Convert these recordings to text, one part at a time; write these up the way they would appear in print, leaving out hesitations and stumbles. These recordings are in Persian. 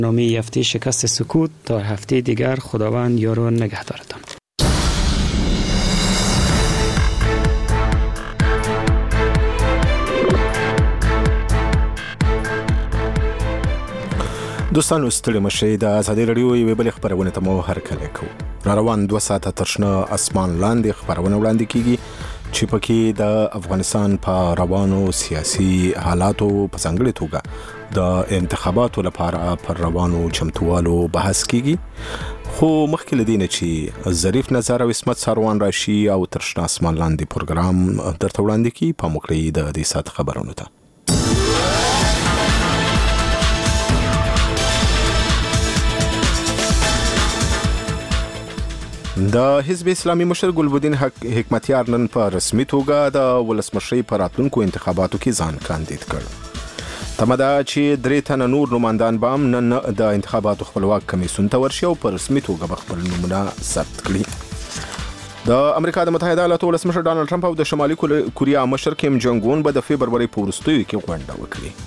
نامه هفته شکست سکوت تا هفته دیگر. خداوند یار و نگهدارتان. دوستانو ستړي مشئ، د ازادي راډیو یوې بلې خپرونې ته مو هرکلی کوو. راروان 2 ساعته تر شنه اسمان لاندې خپرونه وړاندې کیږي چې پکې د افغانستان په روانو سیاسي حالاتو په ځانګړې توګه د انتخاباتو لپاره پر روانو چمتووالو بحث کیږي. خو مخکې له دې نه چې ظریف نظر او عصمت ساروان راشي او تر شنه اسمان لاندې پروګرام درته وړاندې کړي، پام وکړئ د دې ساعت خبرونو ته. د حزب اسلامي مشر ګلبدین حکمتیار نن په رسمي توګه د ولسمشرۍ په راتلونکو انتخاباتو کې ځان کاندید کړ. تمه ده چې 3 تنه نور نمایندان به هم نن د انتخاباتو خپلواک کمیسیون ته ورشي او په رسمي توګه به خپل نومونه ثبت کړي. د امریکا د متحده ایالاتو ولسمشر ډانلډ ټرمپ او د شمالي کوریا مشر کیم جونګ اون به د فبروري په وروستیو کې غونډه وکړي.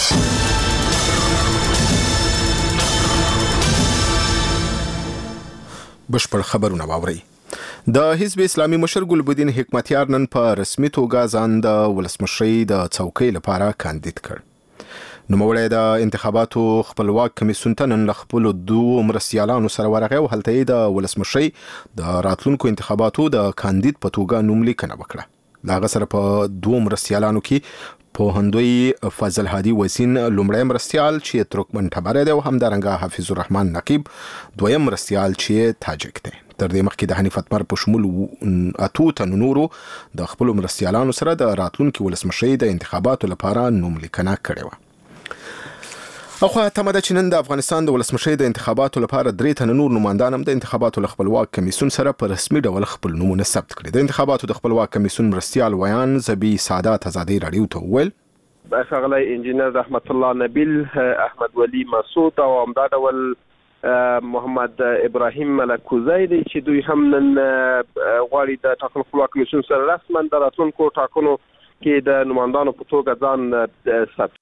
بشپړ خبرونه واورئ. د حزب اسلامي مشر ګلبدین حکمتیار نن په رسمي توګه ځان د ولسمشرۍ د څوکۍ لپاره کاندید کړ. نوموړی د انتخاباتو خپلواک کمیسیون ته نن له خپلو 2 مرستیالانو سره ورغی او هلته یې د ولسمشرۍ د راتلونکو انتخاباتو د کاندید په توګه نوم لیکنه وکړه. د هغه سره په 2 مرستیالانو کې پوهندوی فضل هادي وزین لومړی مرستیال چې ترکمن ټبره دی او همدارنګه حافظ الرحمن نقیب دویم مرستیال چې تاجک دی. تر دې مخکې د حنیف اتمر په شمول 8 تنو نورو د خپل مرستیالانو سره د راتلونکي ولسمشرۍ د انتخاباتو لپاره نوم لیکنه کړې و. اخو تمه ده چې نن د افغانستان د ولسمشرۍ د انتخاباتو لپاره 3 تنه نور نمایندان هم د انتخاباتو خپلواک کمیسیون سره په رسمي ډول خپل نومونه ثبت کړي. د انتخاباتو د خپلواک کمیسیون مرستیال ویان زبی سعادت ازادي راډیو ته وویل ښاغلی انجینر رحمت الله نبیل، احمد ولی مسعود او همدارډول محمد ابراهیم ملکوزی دی چې دوی هم نن غواړي د ټاکنو خپلواک کمیسیون سره رسما د راتلونکو ټاکنو کې د نمایندانو په توګه ځان ثبت.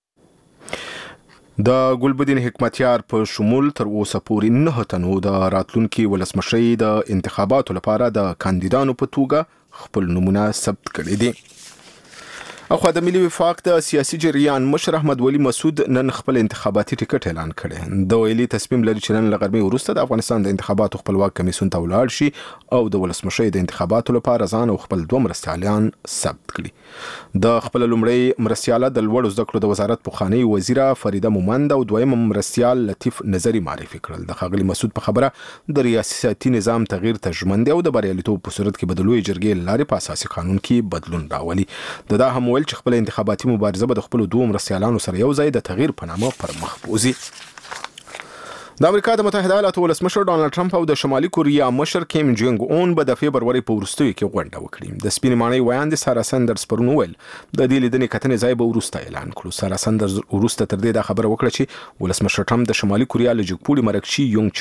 د ګلبدین حکمتیار په شمول تر اوسه پورې 9 تنو د راتلونکي ولسمشرۍ د انتخاباتو لپاره د کاندیدانو په توګه خپل نومونه ثبت کړي دي. اخو د ملي وفاق د سیاسي جریان مشر احمد ولی مسعود نن خپل انتخاباتي ټیکټ اعلان کړي. د ویلي تصمیم لري چې نن لغرمې وروسته د افغانستان د انتخاباتو خپلواک کمیسیون ته ولاړ شي او د ولسمشرۍ د انتخاباتو لپاره ځان او خپل 2 مرستیالان ثبت کړي. د خپل لومړی مرستیاله د لوړو زده کړو د وزارت پخوانی وزیره فریده مومند او دویم مرستیال لطیف نظری معرفي کړل. د ښاغلي مسعود په خبره د ریاستي نظام تغییر ته ژمن دی او د بریالیتوب په صورت کې به د لوی جرګې لارې په اساسي قانون کې بدلون راولي. دا هم چې خپل انتخاباتي مبارزه به د خپل 2 مرستیالانو سره یو ځای د تغییر په نامه پر مخ بوزي. د امریکا د متحده ایالاتو ولسمشر ډانلډ ټرمپ او د شمالي کوریا مشر کیم جونګ اون به د فبروري په وروستیو کې غونډه وکړي. د سپینې ماڼۍ ویاند سارا سندرز پرون ویل د دې لیدنې کتنې ځای به وروسته اعلان کړو. سارا سندرز وروسته تر دې دا خبره وکړه چې ولسمشر ټرمپ د شمالي کوریا له جګپوړي مرکچي یونګ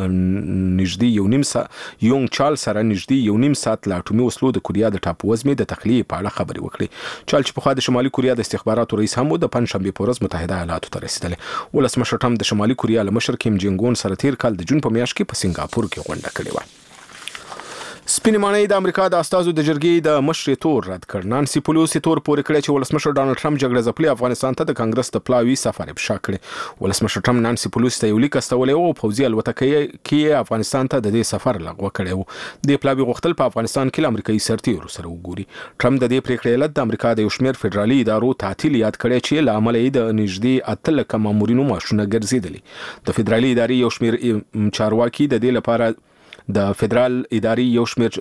چال سره نږدې 1.5 ساعت لا اټومي وسلو د کوریا د ټاپو وزمې د تخلیې په اړه خبرې وکړي. چال چې په خوا د شمالي کوریا د استخباراتو رئیس هم د پنځشنبه په ورځ متحده ایالاتو ته رسیدلی. ولسمشر ټرمپ د شمالي کوریا له مشر کیم جونګ اون سره تیر کال د جون په میاشت کې په سنگاپور کې غونډه کړې و. سپینې ماڼۍ د امریکا د استازو د جرګې د مشرۍ تور رد کړ. نانسي پلوسی تور پورې کړی چې ولسمشر ډانلډ ټرمپ جګړه ځپلي افغانستان ته د کانګرس د پلاوي سفر افشا کړي. ولسمشر ټرمپ نانسي پلوسی ته یو لیک استولی او پوځي الوتکه کې افغانستان ته د دې سفر لغوه کړی و. د پلاوي غوښتل په افغانستان کې امریکایي سرتیرو سره وګوري. ټرمپ د دې پریکړې علت د امریکا د یو شمېر فدرالي ادارو تعطیل یاد کړی چې له امله یې د نږدې 8 لکه مامورینو معاشونه ګرځېدلي. د فدرالي ادارې یو شمېر چارواکي د دې لپاره د فدرال ادارې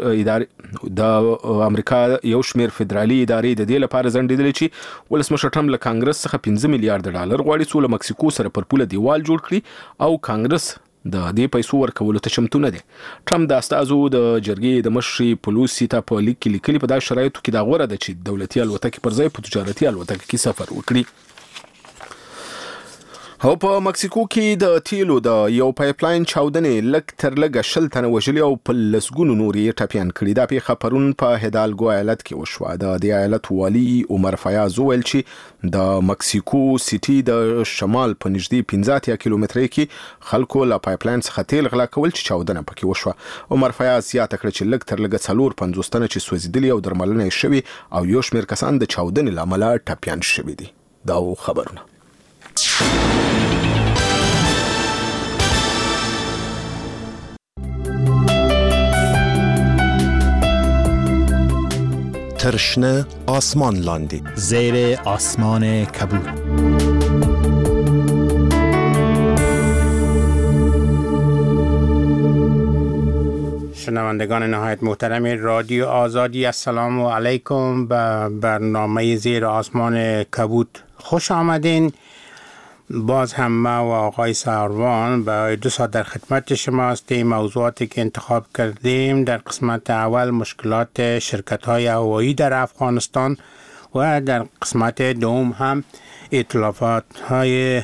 د امریکا یو شمېر فدرالي ادارې د دې لپاره ځنډېدلې چې ولسمشر ټرمپ له کانګرس څخه $5 میلیارډ غواړي څو له مکسیکو سره پر پوله دیوال جوړ کړي او کانګرس د دې پیسو ورکولو ته چمتو نه دی. ټرمپ د استازو د جرګې د مشرۍ پلوسی ته په لیک کې لیکلي په داسې شرایطو کې دا غوره ده چې دولتي الوتکې پر ځای په تجارتي الوتکه کې سفر وکړي. او په مکسیکو کې د تیلو د یو پایپلاین چاودنې لک تر لګه 10 تنه وژلي او په لسګونو نورې ټپيان کړي. دا پیښه پرون په هیدالګو ایالت کې وشوه. د دې ایالت والی عمر فیاض ویل چې د مکسیکو سیټي د شمال په نږدې 15 کیلومترۍ کې خلکو له پایپلاین څخه تیل غلا کول چې چاودنه پکې وشوه. عمر فیاض زیاته کړ چې لک تر لګه 450 تنه چې سوځیدلي او درملنه یې شوي او یو شمېر کسان د چاودنې لامل ټپيان شوي دي. دا خبرونه ترشنه آسمان لاندی زیر آسمان کبود. شنوندگان نهایت محترم رادیو آزادی، السلام علیکم. به برنامه زیر آسمان کبود خوش آمدین. باز هم ما و آقای سروان برای 2 ساعت در خدمت شما هستیم. موضوعاتی که انتخاب کردیم در قسمت اول مشکلات شرکت‌های هوایی در افغانستان و در قسمت دوم هم ائتلاف‌های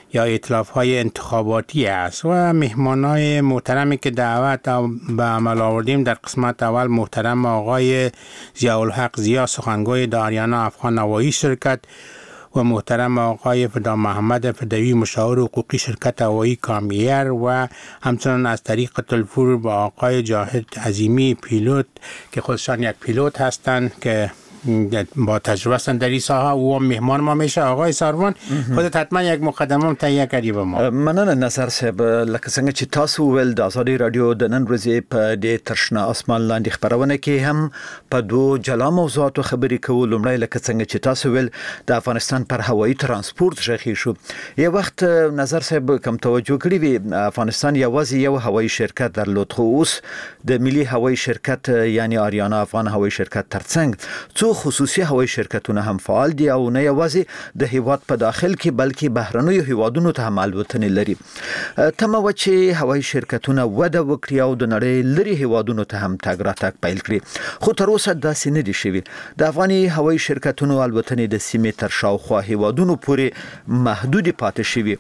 انتخاباتی است و مهمانای محترمی که دعوت به عمل آوردیم در قسمت اول محترم آقای ضیاءالحق ضیا سخنگوی داریانا افغان هوایی شرکت و محترم آقای فدا محمد فدوی مشاور حقوقی شرکت هوایی کامیر و همچنان از طریق تلفن با آقای جاهد عظیمی پیلوت که خودشان یک پیلوت هستند که با تجربه هستند در این ساحه و مهمان ما میشه. آقای سروان خودت حتما یک مقدمه تهیه کردی به ما. مننه نصر صاحب. لکه څنګه چې تاسو ول د آزادي رادیو د نن ورځې په دې ترشنه اسمان لاندې خبرونه کې هم په 2 جلا موضوعاتو خبرې کوو. لومړی لکه څنګه چې تاسو ول د افغانستان پر هوایي ترانسپورت ژغې شو. یو وخت نظر صاحب کوم توجه کړی وي افغانستان یوازې یو هوایي شرکت درلود، خو اوس د ملي هوایي شرکت یعنی آریانا افغان هوایي شرکت ترڅنګ څو خصوصي هوایي شرکتونه هم فعال دي او نه یوازې د هیواد په داخل کې بلکې بهرنیو هیوادونو ته هم الوتنې لري. تمه و چې هوایي شرکتونه وده وکړي او د نړۍ لري هیوادونو ته هم تګ راتګ پیل کړي، خو تر اوسه داسې نه دي شوي. د افغاني هوایي شرکتونو الوتنې د سیمې تر شاوخوا هیوادونو پورې محدود پاتې شوي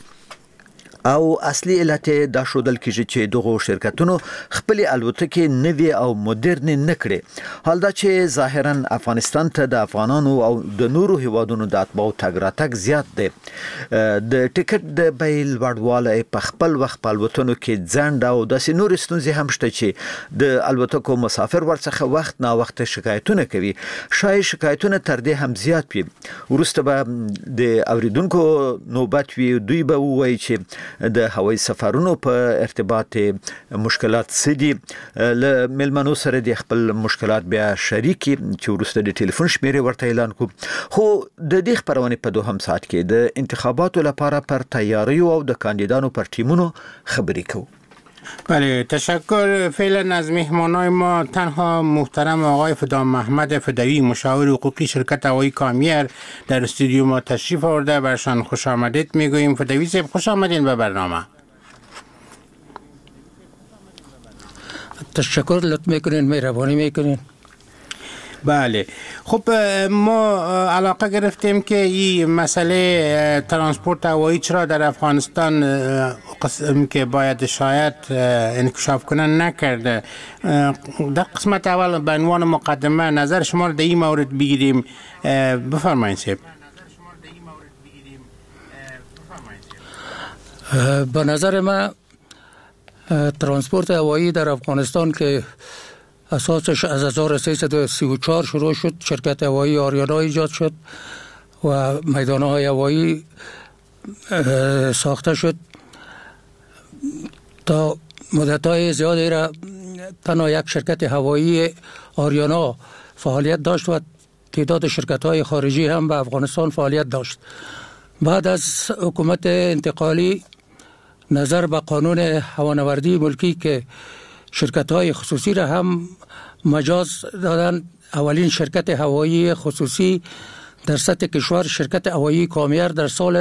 او اصلي علت دا شودل کېږي چې دغه شرکتونو خپل الوتکې نوې او مدرن نه کړي. حال دا چې ظاهرا افغانستان ته د افغانانو او د نورو هیوادونو د اتباعو تګ راتګ زیات دی. د ټیکټ د بیل وړوالی په خپل وخت په الوتنو کې ځنډ او داسې نور ستونزې هم شته چې د الوتکو مسافر ورڅخه وخت نا وخت شکایتونه کوي. شاید شکایتونه تر دې هم زیات وي. وروسته به د اوریدونکو نوبت وي، دوی به ووایي چې د هوایي سفرونو په ارتباط مشکلات سدي. له ملمنو سره د خپل مشکلات بیا شریکي چې وروسته د ټلیفون شمیرې ورته اعلان کو. خو د دې خبرونه په 2 ساعت کې د انتخاباتو لپاره پر تیاریو او د کاندیدانو پر ټیمونو خبرې کوو. بله، تشکر. فعلا از مهمانای ما تنها محترم آقای فدا محمد فدوی مشاور حقوقی شرکت هوایی کامیر در استودیو ما تشریف آورده. برشان خوش آمدید میگوییم. فدوی صاحب خوش آمدین به برنامه. تشکر، لطف میکنین، مهربانی میکنین. بله، خب ما علاقه گرفتیم که این مسئله ترانسپورت هوایی چرا در افغانستان قسم که باید شاید انکشاف کنن نکرده. در قسمت اول به عنوان مقدمه نظر شما رو در این مورد بگیریم. بفرمایید صاحب. به نظر من ترانسپورت هوایی در افغانستان که اساسش از 1334 شروع شد، شرکت هوایی آریانا ایجاد شد و میدانهای هوایی ساخته شد. تا مدت‌های زیادی را تنها یک شرکت هوایی آریانا فعالیت داشت و تعداد شرکت‌های خارجی هم به افغانستان فعالیت داشت. بعد از حکومت انتقالی نظر به قانون هوانوردی ملکی که شرکت‌های خصوصی را هم مجاز دادن، اولین شرکت هوایی خصوصی در سطح کشور شرکت هوایی کامیر در سال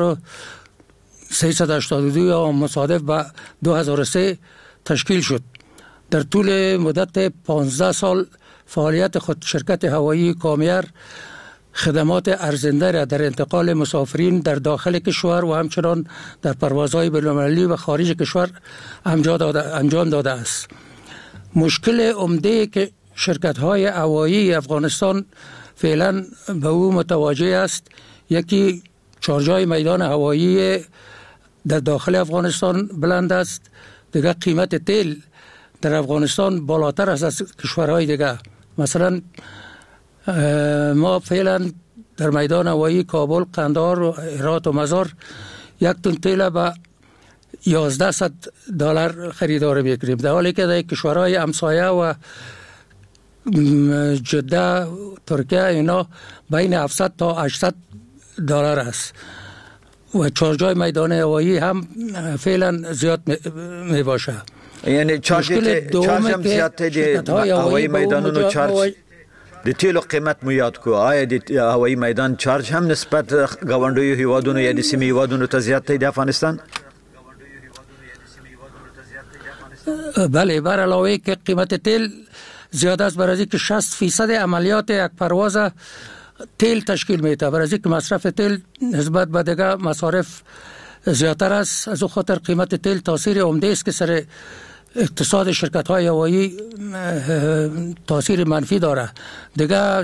1382 یا مصادف به 2003 تشکیل شد. در طول مدت 15 سال فعالیت خود شرکت هوایی کامیر خدمات ارزنده را در انتقال مسافرین در داخل کشور و همچنان در پروازهای بین‌المللی و خارج کشور انجام داده است. مشکل عمده که شرکت‌های هوایی افغانستان فعلا به او متوجه است، یکی چارجای میدان هوایی در داخل افغانستان بلند است، دیگه قیمت تیل در افغانستان بالاتر است از کشورهای دیگه. مثلا ما فعلا در میدان هوایی کابل، قندهار و هرات و مزار یک تن تیل به $1100 خریدار میکنیم، در حالی که در کشورهای همسایه و جده، ترکیه اینا بین 700 تا $800 است و چارجای میدان هوایی هم فعلا زیاد می باشه. یعنی چارج هم زیاد هوایی میدانونو چارج د تیلو قیمت مو یاد کو. آیا د هوایی میدان چارج هم نسبت گاونډیو هیوادونو یا د سیمې هیوادونو ته زیات دی د افغانستان؟ بله، بر علاوه که قیمت تیل زیاد است، برای که 60% عملیات یک پرواز تیل تشکیل میده، برای که مصرف تیل نسبت به دیگه مصارف زیادتر است. از او خاطر قیمت تیل تاثیر عمده است که سر اقتصاد شرکت های هوایی تاثیر منفی داره. دیگه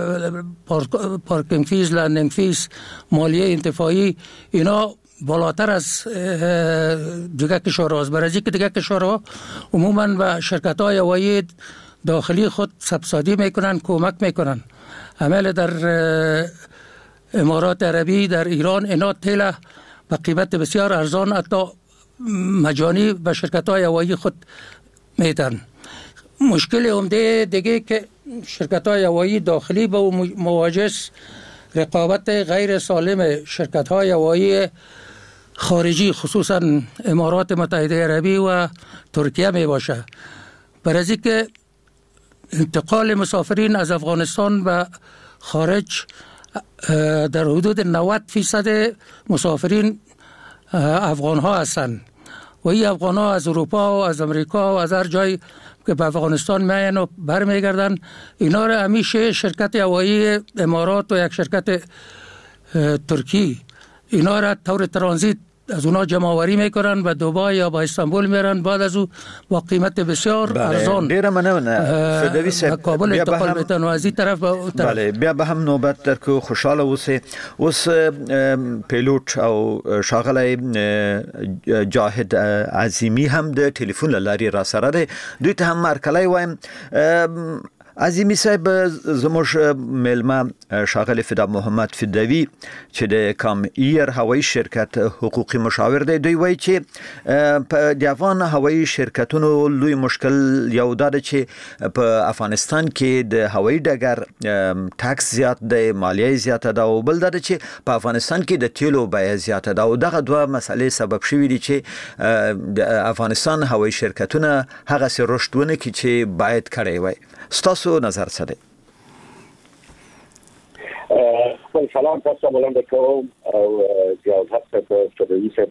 پارکینگ فیز، لندینگ فیز، مالیه انتفاعی اینا بالاتر از دیگه کشورها است، برای که دیگه کشورها عموما به شرکت های هوایی داخلی خود سبسیدی میکنن، کمک میکنن. عمل در امارات عربی، در ایران اینا تیل به قیمت بسیار ارزان حتی مجانی به شرکت های هوایی خود میدن. مشکل عمده دیگه که شرکت های هوایی داخلی با مواجه رقابت غیر سالم شرکت های هوایی خارجی، خصوصا امارات متحده عربی و ترکیه می باشه، برای که انتقال مسافرین از افغانستان به خارج در حدود 90% مسافرین افغان ها هستند و این افغان ها از اروپا و از امریکا و از هر جای که به افغانستان میان و برمیگردن، اینا را همیشه شرکت هوایی امارات و یک شرکت ترکی اینا را طور ترانزیت از اونا جمع آوری میکنن و دبی یا با استانبول میرن، بعد از او با قیمت بسیار ارزان ډیره مننه فدوی صاحب کابل انتقال میتن و از این طرف به اون طرف. بله، بیا به هم نوبت در که خوشحال اوسه. اوس پیلوټ او شاغلی جاهد عظیمی هم د ټلیفون لاري را سره ده، دوی ته هم مرکلی وایم. عظیمی صاحب، زموږ ملما شاغلی فدا محمد فدوی چې د کام ایر هوایی شرکت حقوقي مشاور دی، دوی وایي چې په د افغان هوایی شرکتونو لوی مشکل یو دا ده چې په افغانستان کې د هوایی ډګر ټاکس زیات دی، مالیه زیاته ده، او بل دا ده چې په افغانستان کې د تیلو بیه زیاته ده، او دغه دوه مسلې سبب شوي دي چې د افغانستان هوایی شرکتونه هغسې رشد ونه کړي چې باید کړی وای. ستاسو نظر څه دی؟ خپل سلام تاسو وړاندې کوم او جواب هڅه فدوی صاحب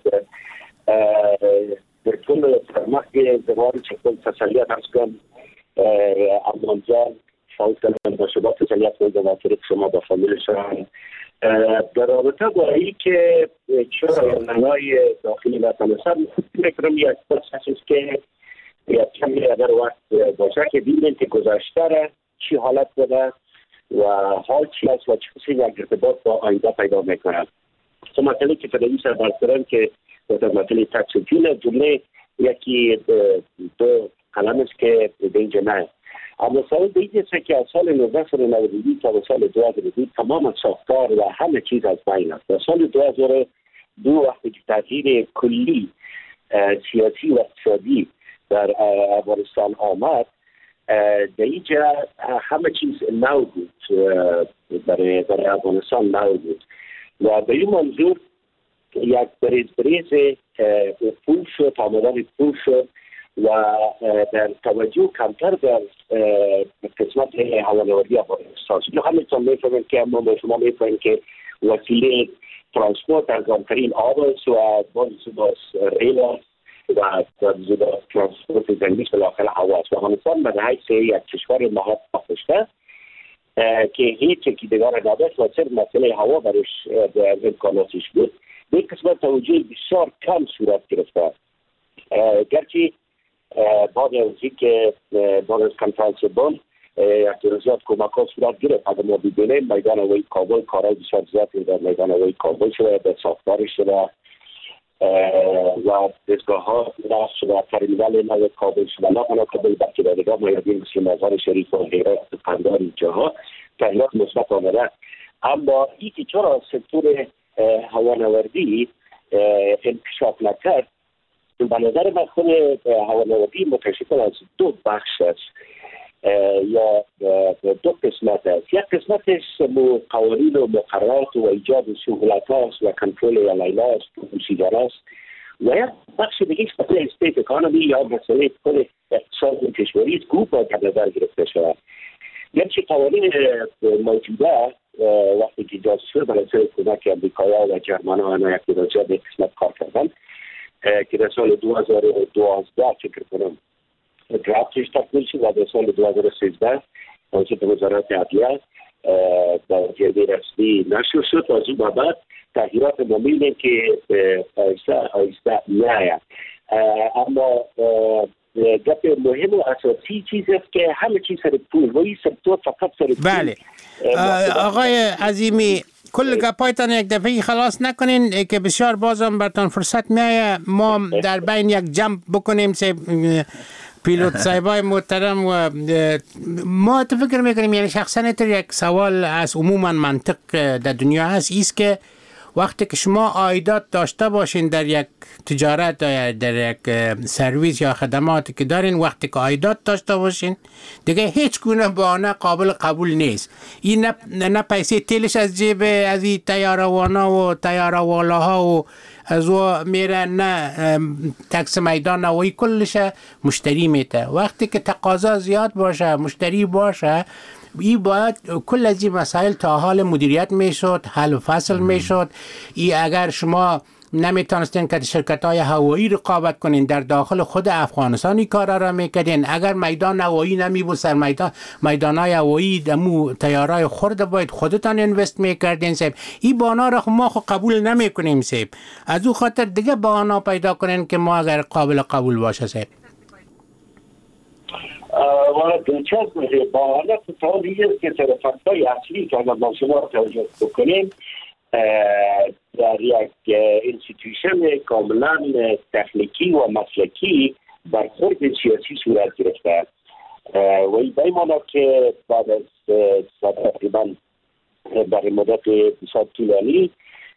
د ټول مخکې د وارد چې کوم تسلیت تاسو کوم امان جان شاید به شما تسلیت کنم از طریق شما با فامیل شما در رابطه با این که چرا نمای داخلی وطنستان میکنم یک پرسش است که یک کمی اگر وقت باشه که ببینید که گذشته را چی حالت بوده و حال چی است و چه یک ارتباط با آینده پیدا میکنه. تو مسئله که فدایی سر برسرم که در مسئله تکسیجین جمله یکی دو قلم است که به اینجا نه. اما سال دیگه است که از سال 1992 تا سال 2002 تمام ساختار و همه چیز از بین است. در سال 2002 وقتی که تغییر کلی سیاسی و اقتصادی در افغانستان آمد، در اینجا همه چیز نو بود، برای افغانستان نو بود و به این منظور یک بریز پول شد، آمدن پول شد و در توجه کمتر در قسمت هوانوردی افغانستان شد. همینطور میفهمیم که ما شما میفهمیم که وسیله ترانسپورت ارزانترین آب است و باز ریل است و ترانسپورت زمینی بالاخره هوا است. افغانستان به حیث یک کشور نهاد پاخته که هیچ چیزی دیگر نداشت و صرف مسئله هوا برش امکاناتش بود. به قسمت توجه بسیار کم صورت گرفته. گرچه بعد از اینکه بعد از کنفرانس بن اعتراضات کمک ها صورت گرفت، اگر ما ببینیم میدان هوایی کابل کارهای بسیار زیادی در میدان هوایی کابل شده، به ساختارش شده و دستگاه ها نصب شده، ترمینال نو کابل شده، نه تنها کابل بلکه در دیگر میادین مثل مزار شریف و غیره قندار اینجاها تغییرات مثبت آمده. اما اینکه چرا سکتور هوانوردی انکشاف نکرد، به نظر من خود هوانوردی متشکل از دو بخش است یا دو قسمت است. یک قسمتش قوانین و مقررات و ایجاد سهولت هاست و کنترل علیه است و پوشیدن است و یک بخش دیگه مسئله استیت اکانومی یا مسئله خود اقتصاد کشوری است که باید در نظر گرفته شود. گرچه قوانین موجوده وقتی که ایجاد شد برای کمک امریکایا و جرمن‌ها یک درجه به قسمت کار کردن که در سال 2012 فکر کنم درفتش تکمیل شد و در سال 2013 توسط وزارت عدلیه با جرده رسمی نشر شد. از اون بعد تغییرات مهمی که آیسته می‌آید. اما گپ مهم و اساسی چیز است که همه چیز سر پول و این سکتور فقط سر پول. بله آقای عظیمی، کل گپایتان یک دفعه خلاص نکنین که بسیار بازم براتون فرصت میایه. ما در بین یک جمع بکنیم پیلوت صاحبای محترم و ما فکر میکنیم، یعنی شخصا یک سوال از عموما منطق در دنیا هست، ایست که وقتی که شما عایدات داشته باشین در یک تجارت یا در یک سرویس یا خدماتی که دارین، وقتی که عایدات داشته باشین دیگه هیچ گونه بهانه قابل قبول نیست. این نه پیسه تیلش از جیب از این طیاره‌وانا و طیاره‌والاها و از او میره، نه تکس میدان هوایی کلش مشتری میته. وقتی که تقاضا زیاد باشه، مشتری باشه، این باید کل از این مسائل تا حال مدیریت میشد، حل و فصل میشد. اگر شما نمیتونستین که شرکت های هوایی رقابت کنین در داخل خود افغانستانی کارا را میکردین، اگر میدان هوایی نمیبود سر میدان های هوایی دمو تیارای خورده باید خودتان اینوست میکردین. این بهانه را ما قبول نمیکنیم. از او خاطر دیگه بهانه پیدا کنین که ما اگر قابل قبول باشه. والا دلچسب بهانه طوری است که طرفهای اصلی که ما شما توجه بکنیم در یک انستیتوشن کاملا تکنیکی و مسلکی برخورد سیاسی صورت گرفته و این بیمانا که بعد از تقریبا برای مدت بسیار طولانی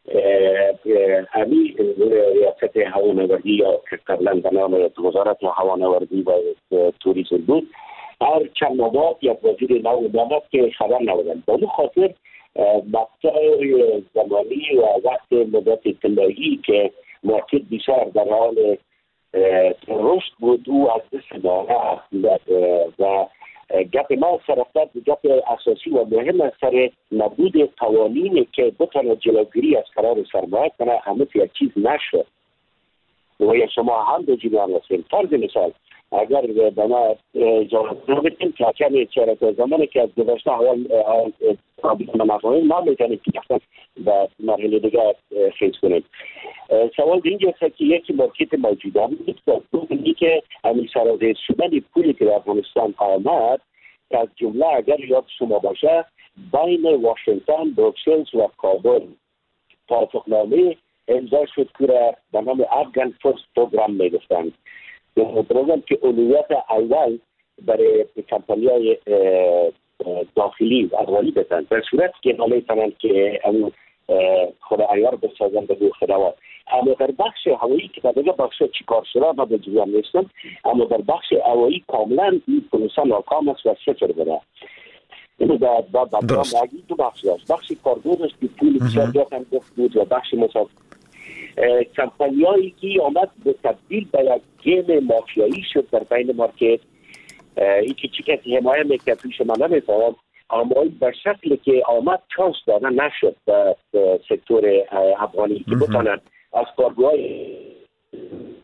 همی ریاست هوانوردی یا که قبلا به نام وزارت هوانوردی و توریسم بود، هر چند ماه یک وزیر نو آمد که خبر نبودن. به اون خاطر مقطع زمانی و وقت مدت اطلاعی که مارکت بسیار در حال رشد بود او از دست داره و گپ ما سرفتت گپ اساسی و مهم از سر نبود قوانینی که بتونه جلوگیری از فرار سرمایه کنه همه یک چیز نشد و یا شما هم به جریان رسید. فرض مثال اگر به ما اجازه بدین که کمی چهره زمانی که از گذشته اول مفاهیم ما میتونیم که و مرحله دیگه خیز کنیم. سوال اینجا است که یکی مارکت موجوده بود و دومی که همین سرازیر شدن پولی که در افغانستان آمد که از جمله اگر یاد شما باشه بین واشنگتن، بروکسل و کابل توافقنامه امضا شد که به نام افغان فرست پروگرام میگفتند. پروگرام که اولویت اول برای کمپانی‌های داخلی و افغانی بدن در صورت که نمیتونن که خود عیار بسازن به دو خدمات. اما در بخش هوایی که دیگه بخش چیکار شده ما به جریان نیستم، اما در بخش هوایی کاملا این پروسه ناکام است و صفر بوده. اینو در دو بخش است. بخش کارگوش که پول بسیار دادن بود و بخش مسافر کمپانیایی که آمد به تبدیل به یک گیم مافیایی شد در بین مارکت. این که چی کسی حمایه میکنه توی شما نمیفهم، اما به شکلی که آمد چانس داده نشد به سکتور افغانی که بتانند از کارگوهای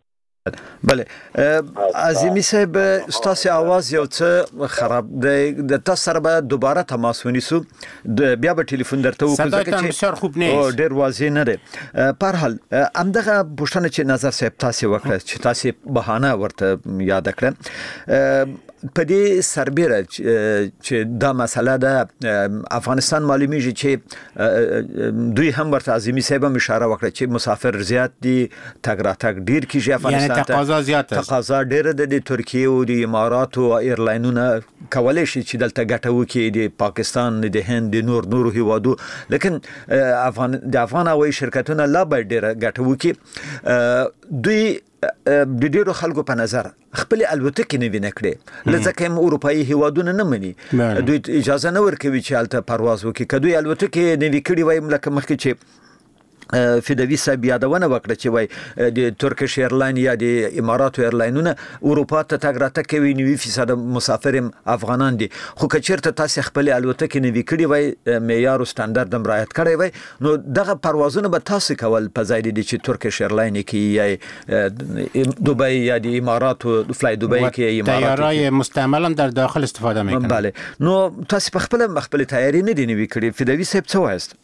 بله عظیمی صاحب ستاسو आवाज یو څه خراب دی د تاسو سره به دوباره تماس ونیسو بیا به ټلیفون درته وکړو صداتان بسیار خوب نیست ډیر واضح نه دی پر حال همدغه پوښتنه چې نظر صاحب تاسو وکړه چې تاسو بهانه ورته یاد کړه په دې سربېره چې دا مسله ده افغانستان معلومیږي چې دوی هم ورته عظیمی صاحب هم اشاره وکړه چې مسافر زیات دي تګ راتګ ډیر کیږي افغانستان یعنی تقاضا زیات است تقاضا ډیر د ترکیه او د امارات او ایرلاینونو کولای شي چې دلته ګټه وکړي د پاکستان د هند د نورو هیوادو لیکن د افغان هوایي شرکتونو لا به ډیر ګټه وکړي دوی د ډیرو خلکو په نظر خپل الوتکې نه ویني کړي لکه هم اروپאי هیوادونه نه مني دوی اجازه نه ورکوي چې الته پرواز وکړي کدوې الوتکې نه وکړي وایم لکه مخکې چې فدوی صاحب یادونه وکړه چې وای د ترکیش ایرلاین یا د امارات ایرلاینونه اروپا ته تګ راتګ کوي 90% مسافر افغانان دي خو کچیرته تاسو خپل الوتکې نه وکړي وای معیار او سټانډرډ هم رعایت کړی وای نو دغه پروازونه به تاسو کول په ځای دي چې ترکیش ایرلاین کې یا دوبی یا د امارات فلای دوبی کې امارات طیارای مستعمل هم در داخل استفاده میکنن بله نو تاسو په خپل تیاری نه دی نوي کړی فدوی صاحب څه وایست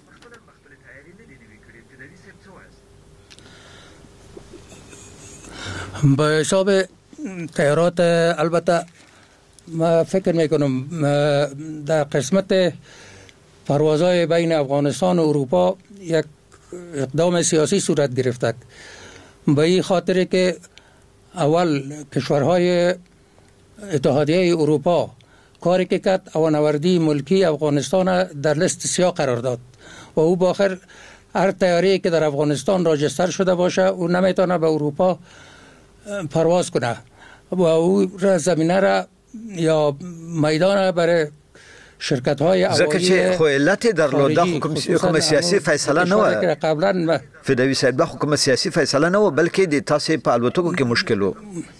به حساب تغییرات البته ما فکر میکنم در قسمت پروازهای بین افغانستان و اروپا یک اقدام سیاسی صورت گرفته به این خاطر که اول کشورهای اتحادیه اروپا کاری که کرد هوانوردی ملکی افغانستان در لیست سیاه قرار داد و او باخر هر طیاره‌ای که در افغانستان راجستر شده باشه او نمیتونه به اروپا پرواز کنه و او زمینه را یا میدان برای شرکت های هوایی خو علت درلوده حکومت سیاسی فیصله نه و قبلا فدوی صاحب حکومت سیاسی فیصله نه و بلکې د تاسو په الوتکو کې مشکل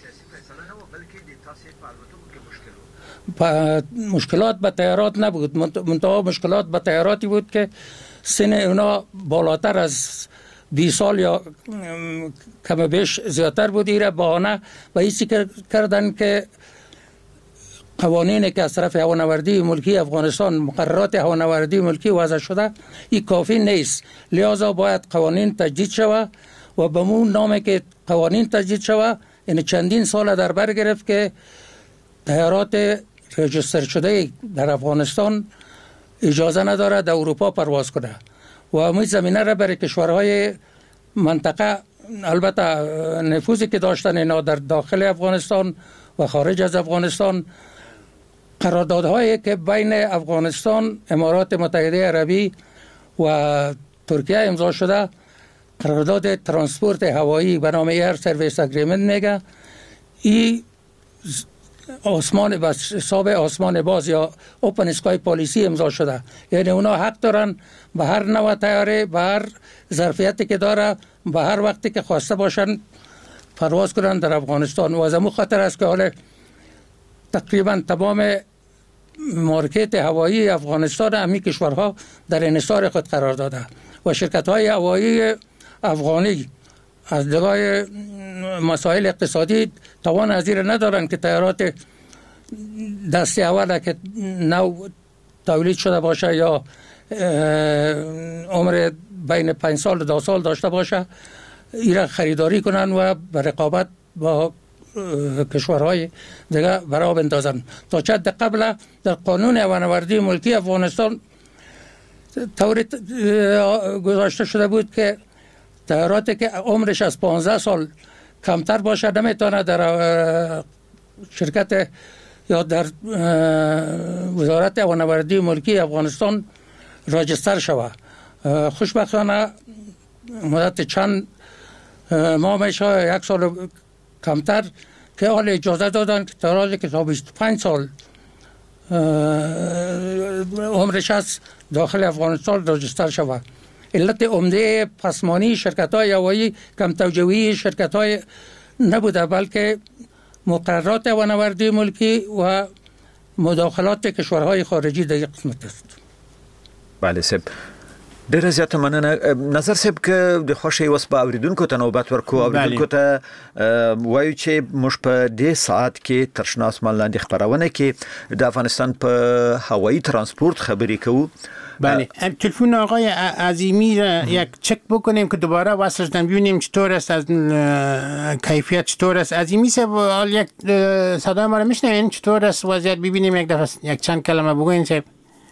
مشکلات به طیارات نبود منتها مشکلات به طیاراتی بود که سن اونا بالاتر از 20 سال یا کم بیش زیادتر بود ایره بهانه و ایسی کردن که قوانینی که از طرف هوانوردی ملکی افغانستان مقررات هوانوردی ملکی وضع شده این کافی نیست لذا باید قوانین تجدید شود و به مون نامه که قوانین تجدید شود این چندین سال در بر گرفت که طیارات رجستر شده در افغانستان اجازه نداره در اروپا پرواز کنه و همین زمینه را برای کشورهای منطقه البته نفوذی که داشتن اینا در داخل افغانستان و خارج از افغانستان قراردادهایی که بین افغانستان امارات متحده عربی و ترکیه امضا شده قرارداد ترانسپورت هوایی به نام ایر سرویس اگریمنت میگه این آسمان بس حساب آسمان باز یا اوپن اسکای پالیسی امضا شده یعنی اونا حق دارن به هر نوع طیاره به هر ظرفیتی که داره به هر وقتی که خواسته باشن پرواز کنن در افغانستان و از همون خاطر است که حالا تقریبا تمام مارکت هوایی افغانستان همین کشورها در انحصار خود قرار داده و شرکت های هوایی افغانی از نگاه مسائل اقتصادی توان از این ندارن که طیارات دست اول که نو تولید شده باشه یا عمر بین 5 سال و 10 سال داشته باشه ایرا خریداری کنن و به رقابت با کشورهای دیگه برای بندازن تا چند قبل در قانون هوانوردی ملکی افغانستان طوری گذاشته شده بود که طیاراتی که عمرش از 15 سال کمتر باشه نمیتونه در شرکت یا در وزارت هوانوردی ملکی افغانستان راجستر شود خوشبختانه مدت چند ماه میشه 1 سال کمتر که حال اجازه دادن که طیاراتی که تا 25 سال عمرش از داخل افغانستان راجستر شود علت عمده پسمانی شرکت‌های هوایی کم توجهی شرکت‌های نبوده بلکه مقررات هوانوردی ملکی و مداخلات کشورهای خارجی در این قسمت است. بله سب ډېر زیات مننه نظر صاحب که د خوشي وس په اوریدونکو ته نوبت ورکو اوریدونکو ته وایو چې موږ په دې ساعت کې ترشنا اسمان لاندې خبرونه کې د افغانستان په هوایی ترانسپورت خبرې کوو. بله تلفن آقای عظیمی را یک چک بکنیم که دوباره وصلش دم ببینیم چطور است، از کیفیت چطور است. عظیمی صاحب یک صدای ما رو میشنوین؟ چطور است وضعیت؟ ببینیم یک دفعه یک چند کلمه بگوین صاحب.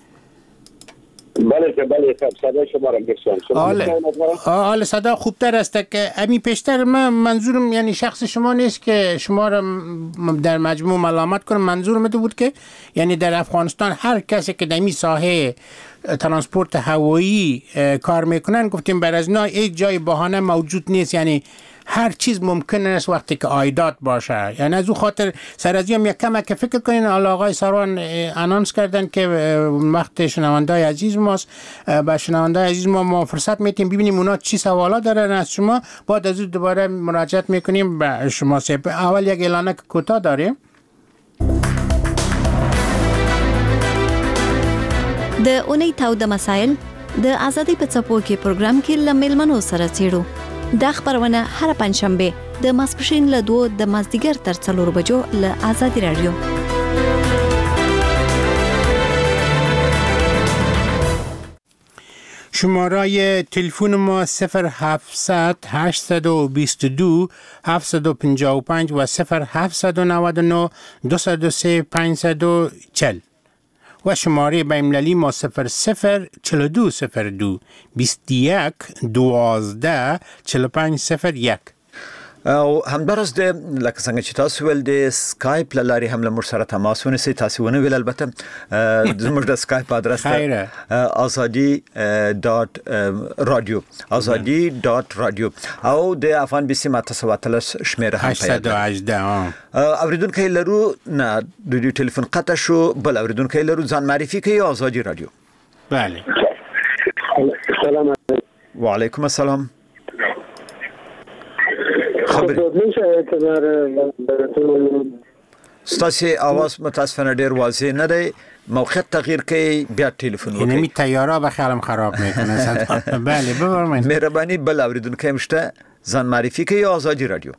بله صدای شما را میشنوم. حال صدا خوبتر است که امی پیشتر منظورم یعنی شخص شما نیست که شما را در مجموع ملامت کنم، منظورم تو بود که یعنی در افغانستان هر کسی که در این ساحه ترانسپورت هوایی کار میکنن گفتیم بر از اینا هیچ جای بهانه موجود نیست، یعنی هر چیز ممکن است وقتی که عایدات باشه. یعنی از اون خاطر سر از یک کم که فکر کنین آقای سروان انانس کردن که وقت شنوندای عزیز ماست، با شنوندای عزیز ما فرصت میتیم ببینیم اونا چی سوالا دارن از شما، بعد از اون دوباره مراجعت میکنیم به شما. اول یک اعلانه کوتاه داریم. د اونۍ تاوده مسایل د ازادي په څپو کې پروګرام کې لملمنو سره چیرو. دا خبرونه هر پنځشنبه د ماسپښین له 2 د مازدیګر تر 4 بجو له ازادي رادیو. شماره تلفن ما 0700 822 755 و 0799 203 540 و شماره بین‌المللی ما 004202 21 12 4501. او همدارس د لکه څنګه چې تاسو ول د سکایپ لاري هم له مر سره تماس ونیسئ. تاسو ونه ویل البته زموږ د سکایپ ادرس ته azadi.radio azadi.radio او د افغان بي سي ماته شمیره هم 818. اوریدونکو لرو نه د ټلیفون قطع شو، بل اوریدونکو لرو ځان معرفي کوي. ازادي رادیو. بله سلام علیکم. وعلیکم السلام. ستاسو आवाज متاسفانه ډیر واضح نه دی، موقع تغییر کوي بیا ټلیفون وکړئ. یعنی تیاره به خیالم خراب میکنه. بله بفرمایید. مهرباني بل اوریدونکو مشته ځان معرفي کوي. ازادي رادیو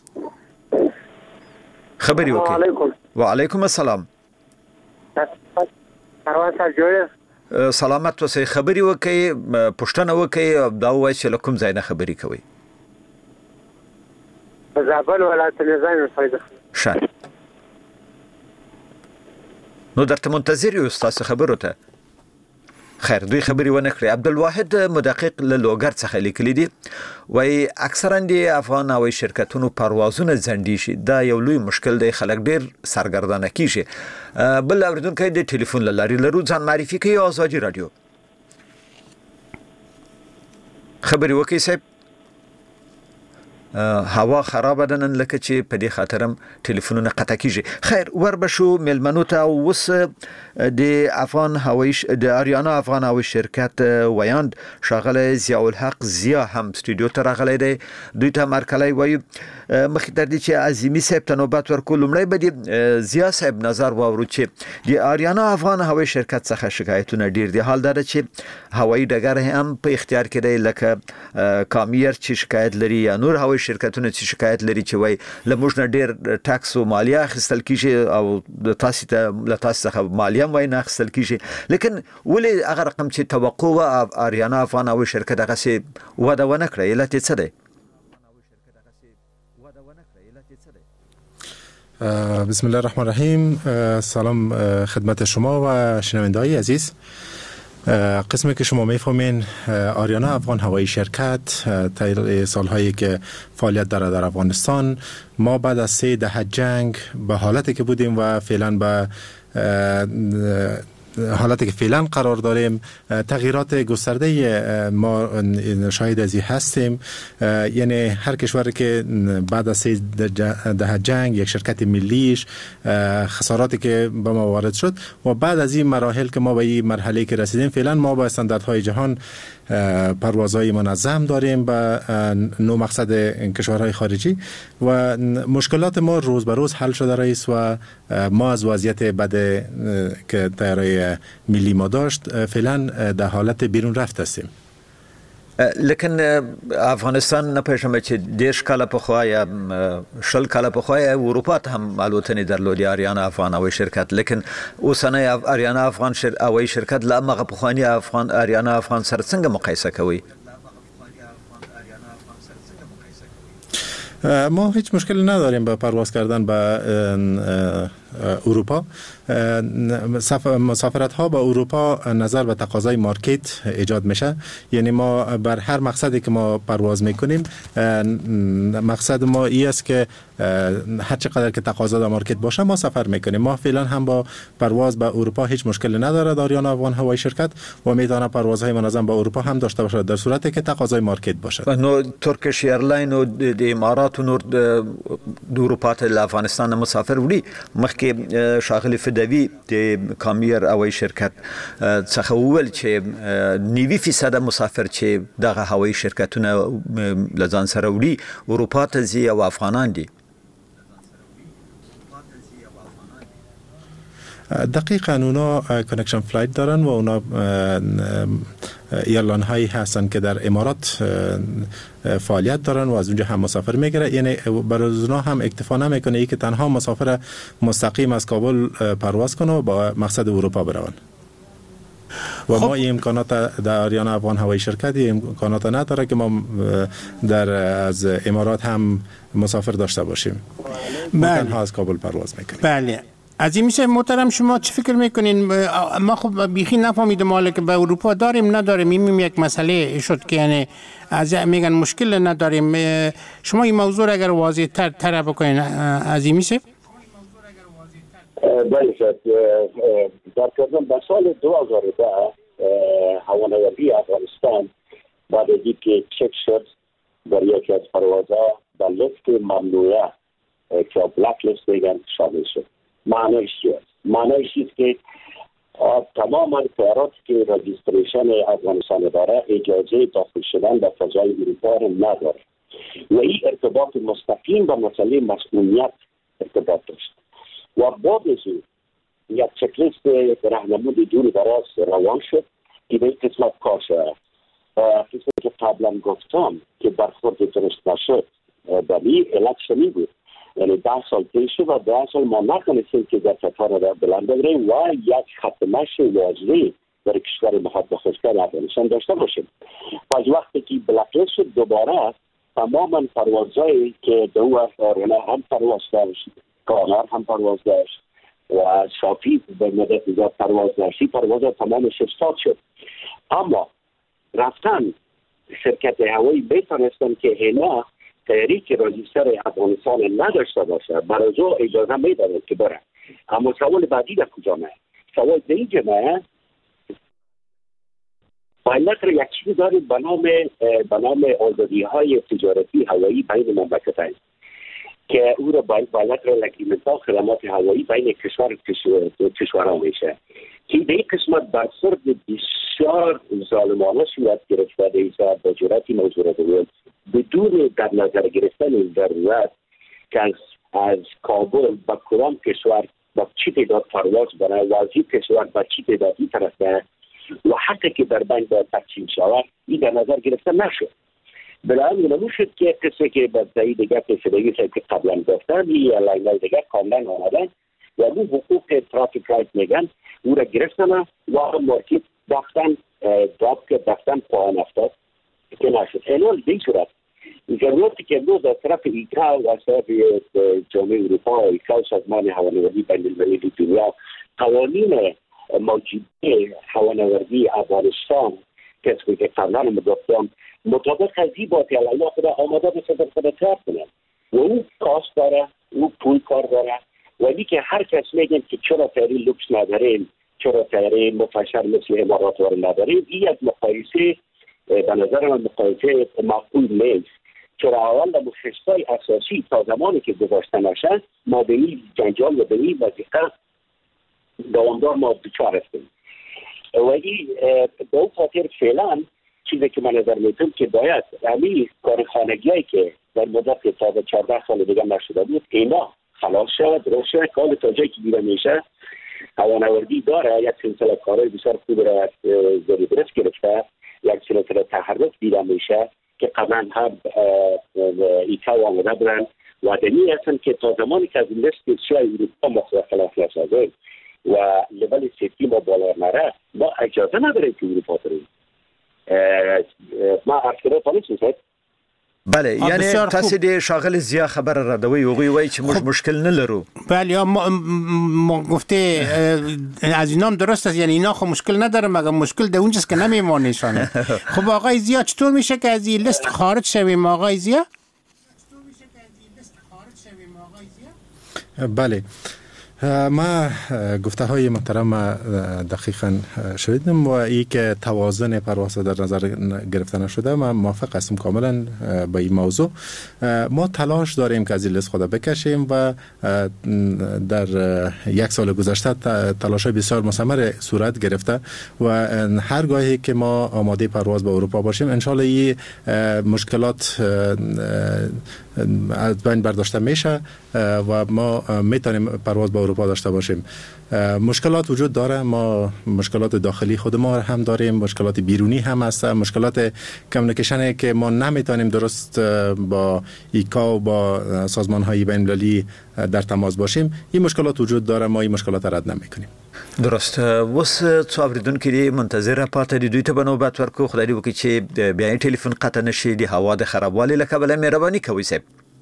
خبري وکړئ. وعلیکم السلام. سلامت اوسئ. خبري وکړئ، پښتنه وکړئ، دا وایي چې کوم ځای نه خبري کوي. زابل ولایت نظام فایده شان نو درته منتظر یو تاسو خبرو ته. خیر دوی خبري ونه کړې. عبدالواحد مدقق له لوګر څخه لیکلي دي، وای اکثرا د افغان هوایي شرکتونو پروازونه ځنډي شي. دا یو لوی مشکل دی، خلک ډیر سرګردانه کیږي. بل اوریدونکو د ټلیفون لاري لرو ځان معرفي کوي. ازادي رادیو خبري وکړئ صاحب. هوا خراب ده نن لکه چې په دې خاطرم ټلیفونونه قطع کیږي. خیر وربشو ملمنو ته وس د افغان هوایي د اریانا افغان هوایي شرکت ویاند شاغله ضیاء الحق ضیاء هم استودیو ته راغلی دی. دوی ته مرکلای وایي مخکې تر دې چې عظیمی صاحب ته نوبت ورکول لومړی به د ضیاء صاحب نظر واورو چې د اریانا افغان هوایي شرکت څخه شکایتونه ډیر دي. حال دا چې هوایي ډګر هم په اختیار کې دی، لکه کامیر چې شکایت لري یا نور هوایي شرکتونه چې شکایت لري چې وای لموږ نه ډیر ټاکس او مالیه اخیستل کیږي او د تاسو څخه مالیه وای نه اخیستل کیږي. لیکن ولې هغه رقم چې توقع و اریانا افغان هوایي شرکت هغه سي وعده ونه کړی؟ علت څه دی؟ بسم الله الرحمن الرحیم. سلام خدمت شما و شنونده‌های عزیز. قسمی که شما میفهمین آریانا افغان هوایی شرکت طی سالهایی که فعالیت داره در افغانستان، ما بعد از 3 دهه جنگ به حالتی که بودیم و فعلا به حالتی که فعلا قرار داریم تغییرات گسترده ما شاهد ازی هستیم. یعنی هر کشوری که بعد از 3 دهه جنگ یک شرکت ملیش خساراتی که به ما وارد شد و بعد از این مراحل که ما به این مرحله که رسیدیم فعلا ما با استانداردهای جهان پروازهای منظم داریم به نو مقصد کشورهای خارجی و مشکلات ما روز به روز حل شده رئیس و ما از وضعیت بد که طیاره ملی ما داشت فعلا در حالت بیرون رفت هستیم. لیکن افغانستان نه پېژنم چې دیش کاله په خوا یا شل کاله په خوا اروپا ته هم الوتنې درلودي آریانا افغان هوایي شرکت، لیکن اوسنۍ آریانا افغان هوایي شرکت له هغه پخواني آریانا افغان سره څنګه مقایسه کوي؟ ما هیچ مشکلی نداریم با پرواز کردن به اروپا. مسافرت ها با اروپا نظر به تقاضای مارکت ایجاد میشه، یعنی ما بر هر مقصدی که ما پرواز میکنیم مقصد ما ای است که هر چقدر که تقاضا در مارکت باشه ما سفر میکنیم. ما فعلا هم با پرواز به اروپا هیچ مشکلی نداره آریانا افغان هوایی شرکت و میتونه پروازهای منظم به اروپا هم داشته باشه در صورتی که تقاضای مارکت باشه. نو ترکیش ایرلاین او د امارات نور د اروپا ته افغانستان مسافر وړي. مخکې شاغلی فدوی د کامیر هوایی شرکت څخه وویل چې 90% مسافر چې دغه هوایی شرکتونه لزان سره وړي اروپا ته ځي او افغانان دي. دقیقاً اونا کانکشن فلایت دارن و اونا ایرلاین هایی هستن که در امارات فعالیت دارن و از اونجا هم مسافر میگیره، یعنی برای اونا هم اکتفا نمیکنه ای که تنها مسافر مستقیم از کابل پرواز کنه و با مقصد اروپا برون. و ما این امکانات در آریانا افغان هوایی شرکت امکانات نداره که ما در از امارات هم مسافر داشته باشیم. تنها از کابل پرواز میکنیم. بله. عظیم میشه محترم، شما چی فکر میکنین؟ ما خب بیخی نفهمیدم حالا که به اروپا داریم نداریم، این یک مسئله شد که یعنی از میگن مشکل نداریم. شما این موضوع اگر واضح تر بکنین عظیم میشه؟ بله شد در کردن به سال 2010 هوانوردی افغانستان بعد از اینکه چک شد در یکی از پروازها در لیست ممنوعه که بلک لیست میگن شامل شد. معنیش چیست؟ معنیش است که تمام طیارات که رجیستریشن افغانستان داره اجازه داخل شدن در فضای اروپا را نداره و این ارتباط مستقیم با مسئله مسئولیت ارتباط داشت و بعد از این یک چکلیست راهنمود دور دراز روان شد که به قسمت کار شد. قسمت که قبلا گفتم که برخورد درست نشد ولی علت شمی بود، یعنی 10 سال پیش شد و 10 سال ما نتونستیم که در قطار را بلند بگیریم و یک خط مشی واضحی در کشور محاط بخشکر افغانستان داشته باشیم. از وقتی که بلکلیست شد دوباره تماما پروازهایی که دو آریانا هم پرواز داشت، کانار هم پرواز داشت و شافی به مدت زیاد پرواز داشتی، پروازها تمام استاد شد. اما رفتن شرکت هوایی بتانستن که اینا تحریک که راجستر افغانستان نداشته باشه برای او اجازه میدارد که بره. اما سوال بعدی در کجا نه؟ سوال در اینجا نه باید یک چیزی دارید به نام آزادی های تجارتی هوایی بین مملکت‌ها که او را باید اگریمنت ها خدمات هوایی بین کشورها میشه که به این قسمت برخورد بسیار ظالمانه صورت گرفته دیگه با جرأت موضوع رو بدون در نظر گرفتن ضرورت که از کابل با کدام کشور با چی تعداد پرواز بره و از این کشور با چی تعداد این طرف بره و حتی که در بین باید تقسیم شود این در نظر گرفته نشد. بنابراین نموشد که کسی که با دایی دیگر پیشدهی که قبلا گفتن یا لاینای دیگر کاملا آمدن و اون حقوق ترافیک رایت میگن او را گرفتن و مارکت داختن داد که داختن پایان افتاد که نشد. اینال به این صورت ضرورتی که امروز از طرف ایکاو و از طرف جامعه اروپا ایکاو سازمان هوانوردی بین المللی دنیا قوانین موجوده هوانوردی افغانستان کسی که قبلا گفتم مطابق از این باید علیه خدا آماده به صدر خدا کار کنه و اون کاست داره، اون پول کار داره ولی که هر کس میگن که چرا تایری لوکس نداریم، چرا تایری مفشر مثل امارات وارد نداریم، این از مقایسه به نظر من مقایسه معقول نیست. چرا اول مشخصای اساسی تا زمانی که گذاشته نشد ما به این جنجال و به این وظیفه دوامدار ما دچار هستیم ولی به اون خاطر فعلا چیزی که من نظر میتونم که باید همین کارخانگی‌هایی که در مدت تا 14 سال دیگه نشده بود اینا خلاص شد، درست شد. کال تا جایی که دیده میشه هوانوردی داره یک سلسله کارهای بسیار خوب را درست گرفته یک سلسله تحرک دیده میشه که قبلا هم ایتا آمده بودن و دنی هستن که تا زمانی که از لیست بسیار اروپا مخالف نسازه و لول سیتی ما بالا نره ما اجازه نداریم که اروپا بریم. ما افکار پالیسی بله یعنی تاسو د شاغل زیا خبر را دوی وی چې موږ مشکل نه لرو. بله ما گفته از اینام درست است، یعنی اینا خب مشکل نداره مگر مشکل ده اونجاست که نمیمانشانه. خب آقای زیا چطور میشه که از این لیست خارج شویم آقای زیا؟ بله ما گفته های محترم دقیقاً شنیدم و ای که توازن پرواز در نظر گرفته نشده. من موافق هستم کاملا با این موضوع. ما تلاش داریم که از این لیست خود بکشیم و در یک سال گذشته تلاش بسیار مثمر صورت گرفته و هرگاهی که ما آماده پرواز به اروپا باشیم انشالله این مشکلات از بین برداشته میشه و ما میتونیم پرواز به اروپا داشته باشیم. مشکلات وجود داره، ما مشکلات داخلی خود ما هم داریم، مشکلات بیرونی هم هست، مشکلات کمیونیکیشن که ما نمیتونیم درست با ایکا و با سازمان های بین المللی در تماس باشیم. این مشکلات وجود داره، ما این مشکلات رد نمیکنیم. درست. وس څو اوریدونکو منتظر پاتې دي دوی ته به نوبت ورکو. خدای دې وکړي چې بیا ټلیفون قطع نشي، د هوا د خرابوالي له کبله. مهرباني کوئ صاحب،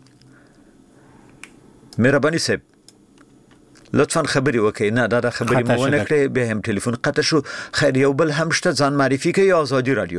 مهرباني صاحب لطفا خبري وکړئ. نه دا خبري مو ونه کړې، به هم ټلیفون قطع شو. خیر یو بل هم شته، ځان معرفي کوي. آزادی رادیو.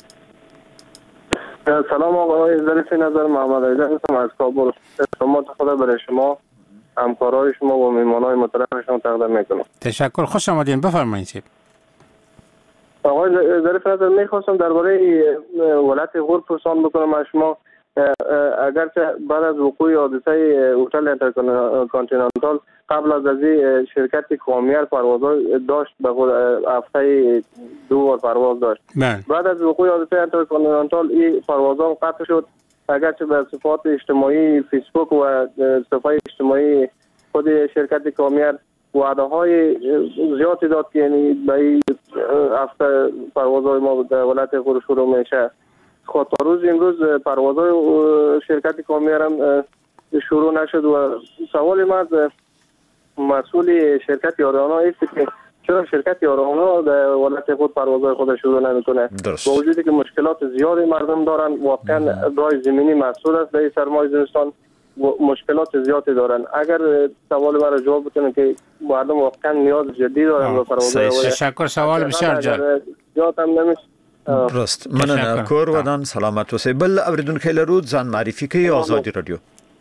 سلام آقای ظریف نظر، محمد ایدر هستم از کابل. شما خدا برای شما، همکارای شما و مهمانای محترم شما تقدیم میکنم. تشکر، خوش آمدین. بفرمایید. آقای ظریف نظر، میخواستم درباره ولایت غور پرسان بکنم از شما. اگرچه بعد از وقوع حادثه هتل اینترکانتیننتال قبل از شرکت کامیار پروازهای داشت، به هفته 2 بار پرواز داشت. بعد از وقوع حادثه اینترکانتیننتال این پروازها قطع شد. اگرچه به صفحات اجتماعی فیسبوک و صفحه اجتماعی خود شرکت کامیار وعده های زیادی داد که یعنی به این هفته پروازهای ما در ولایت غور شروع میشه. خب تا روز امروز پروازهای شرکت کامیار هم شروع نشد و سوال من از مسئول شرکت یارانا است که چرا شرکت یارانا در ولایت خود پروازهای خود شروع نمیکنه؟ با وجودی که مشکلات زیادی مردم دارن، واقعا راه زمینی محصول است در سرمای زمستان، مشکلات زیادی دارن. اگر سوال مرا جواب بتونن که مردم واقعا نیاز جدی دارن به پروازهای. تشکر، سوال بسیار جالب. جواب هم نمیشه. درست. مننه. کور ودان سلامت اوسئ. بل اوریدونکو لرو، ځان معرفي کوي. آزادی رادیو.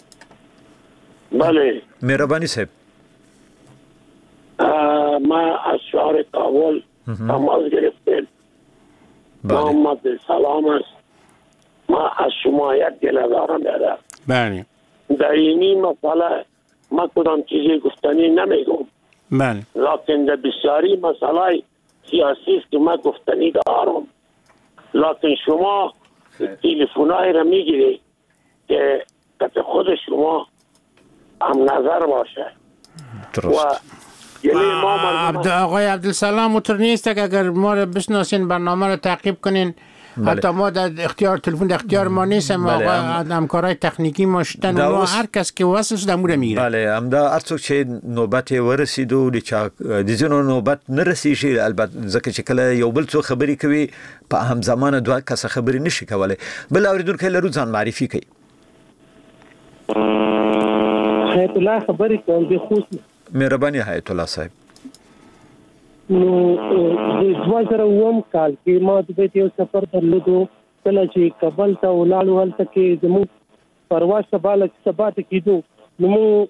بله مهرباني صاحب. ما از شهر کابل تماس گرفتم. محمد سلام است. ما از شما یک دلدارم دارم. بله. در این مسئله ما کدام چیزی گفتنی نمیگم. بله. لیکن در بسیاری مسئله سیاسی است که ما گفتنی دارم. لیکن شما تلفن‌های را میگیرید که خود شما هم نظر باشه. درست. آقای عبدالسلام مطور نیست که اگر ما رو بشناسین برنامه رو تعقیب کنین. حتی ما در اختیار تلفن در اختیار ما نیستم. همکارای تکنیکی ما شدن و هر کس که وصل شده امور میگیره. بله همدا هر څوک چې نوبت ورسیدو د ځینو نوبت نه رسیږي، البته ځکه چې کله یو بل څو خبرې کوي په هم زمانه دوه کس خبرې نشي کولای. بل اوریدونکو لرو، ځان معرفي کوي. حیات الله خبرې کوم د خصوص. مهرباني حیات الله صاحب. نو د 2001 کال کې ما د یو سفر درلودو، کله چې کابل ته ولاړو هلته کې زموږ پرواز سبا ته کېدو. نو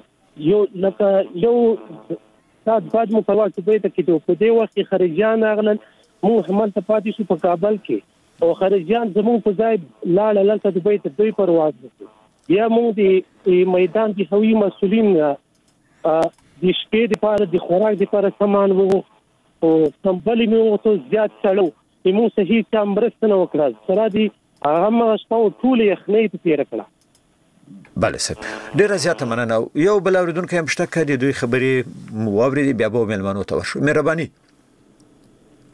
یو ساعت بعد مو پرواز ته کېدو. په دې وخت کې خارجیان راغلل، موږ همالته پاتې شو په کابل کې او خارجیان زموږ په ځای لاړل هلته دوی ته دوی پرواز وکړو. بیا موږ د میدان د هوایي مسؤلین د شپې دپاره د خوراک دپاره سامان وو او سمبلې مې ورته زیات سړو. موږ صحیح چا مرسته نه وکړه. سره د هغه شپه ټولې یخنۍ په تېره کړه. بله صاحب، ډېره زیاته مننه. یو بل اورېدونکی هم شته که د دوی خبرې مو واورېدې، بیا به مېلمنو ته ورشو. مهرباني.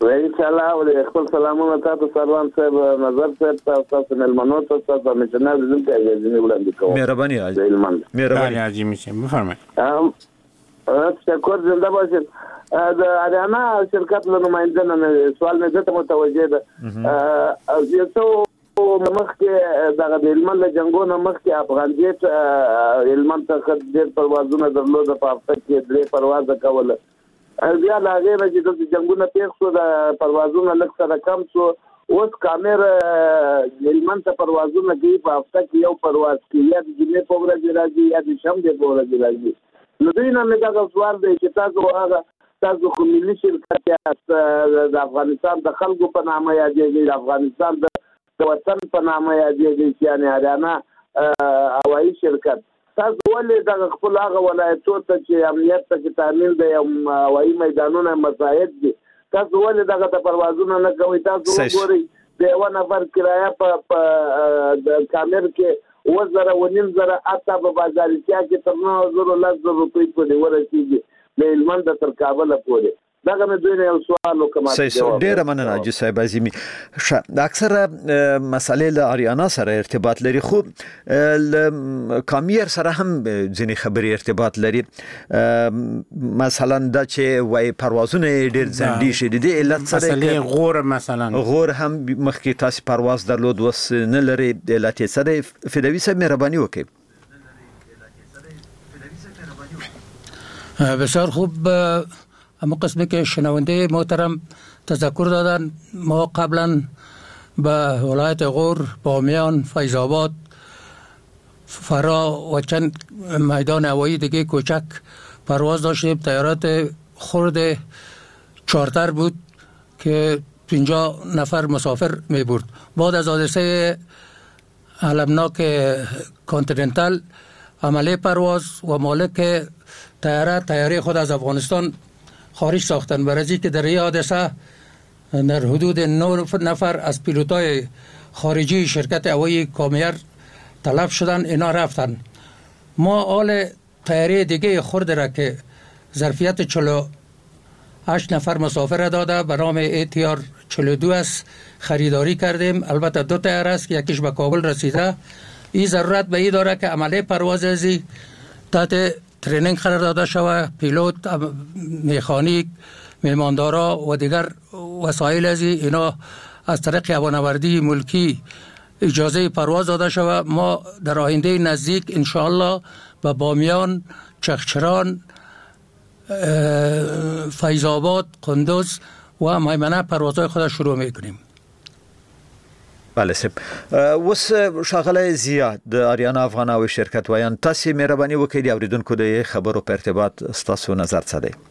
وای سلام علیکم خپل سلامونه تاسو سروان صاحب نظر صاحب تاسو ملمنو تاسو میشنه زم ته یې وړاندې کوم مهرباني مهرباني حاجی میشه بفرمایید تشکر زنده باشید د اریانا شرکت له نماینده نه سوال مې ته متوجه ده یو څو مخکې دغه د هلمند له جنګونو مخکې افغان جیټ هلمند ته ډېر پروازونه درلوده په هفته کې 3 پروازه کوله بیا له هغې نه چې دلته جنګونه پیښ شو د پروازونه لږ سره کم شو اوس کامر هلمند ته پروازونه کوي په هفته کې یو پرواز کوي یا د جمعې په ورځ راځي یا د شنبې په ورځ راځي نو دوی نه مې دغه سوال دی چې تاسو خو ملي شرکت یاست د افغانستان د خلکو په نامه یادېږي د افغانستان د وطن په نامه یادېږي یعنې اریانا هوایي شرکت تاسو ولې دغه خپل هغه ولایتو ته چې امنیت ته تامین دی هوایي میدانونه مساعد دي تاسو ولې دغه ته پروازونه نه کوئ تاسو وګورئ د یو نفر کرایه په د کامر کې 2000 اته په بازارچیا کې تر 9000 روپۍ پورې ورسېږي د هلمند تر کابل پورې دغه مې دوی نه یو سوال وکړم ډېره مننه حاجي صاحب عظیمي اکثره مسالې له اریانا سره ارتباط لري خو کامیر سره هم ځینې خبرې ارتباط لري مثلا دا چې وای پروازونه ډېر ځنډي شي د علت سره مسلې غور مثلا غور هم مخکې تاسو پرواز درلود وس نه لري د علت سره فدوی صاحب مهرباني وکړئ بسیار خوب اما قسمی که شنونده محترم تذکر دادن ما قبلا به ولایت غور، بامیان، فیض آباد، فرا و چند میدان هوایی دیگه کوچک پرواز داشتیم. طیارات خرد چارتر بود که 50 نفر مسافر می برد. بعد از حادثه المناک کانتیننتال عمله پرواز و مالک طیاره خود از افغانستان خارج ساختن، برای که در این حادثه در حدود 9 نفر از پیلوتای خارجی شرکت هوایی کامیر تلف شدن، اینا رفتن. ما آل طیاره دیگه خرد را که ظرفیت 48 نفر مسافر داده به نام ATR 42 است خریداری کردیم. البته 2 طیاره است که یکیش به کابل رسیده. این ضرورت به این داره که عمله پرواز ازی تحت ترینینگ قرار داده شود. پیلوت، مکانیک، میماندارا و دیگر وسایل ازی اینا از طریق هوانوردی ملکی اجازه پرواز داده شود. ما در آینده نزدیک انشاءالله به بامیان، چغچران، فیض آباد، قندوز و میمنه پروازهای خود شروع میکنیم. بله سب وس شاغله زیاد د اریانا افغان هوایي شرکت وایان تاسو مهرباني وکړئ اوریدونکو د خبرو په ارتباط تاسو نظر څه دی؟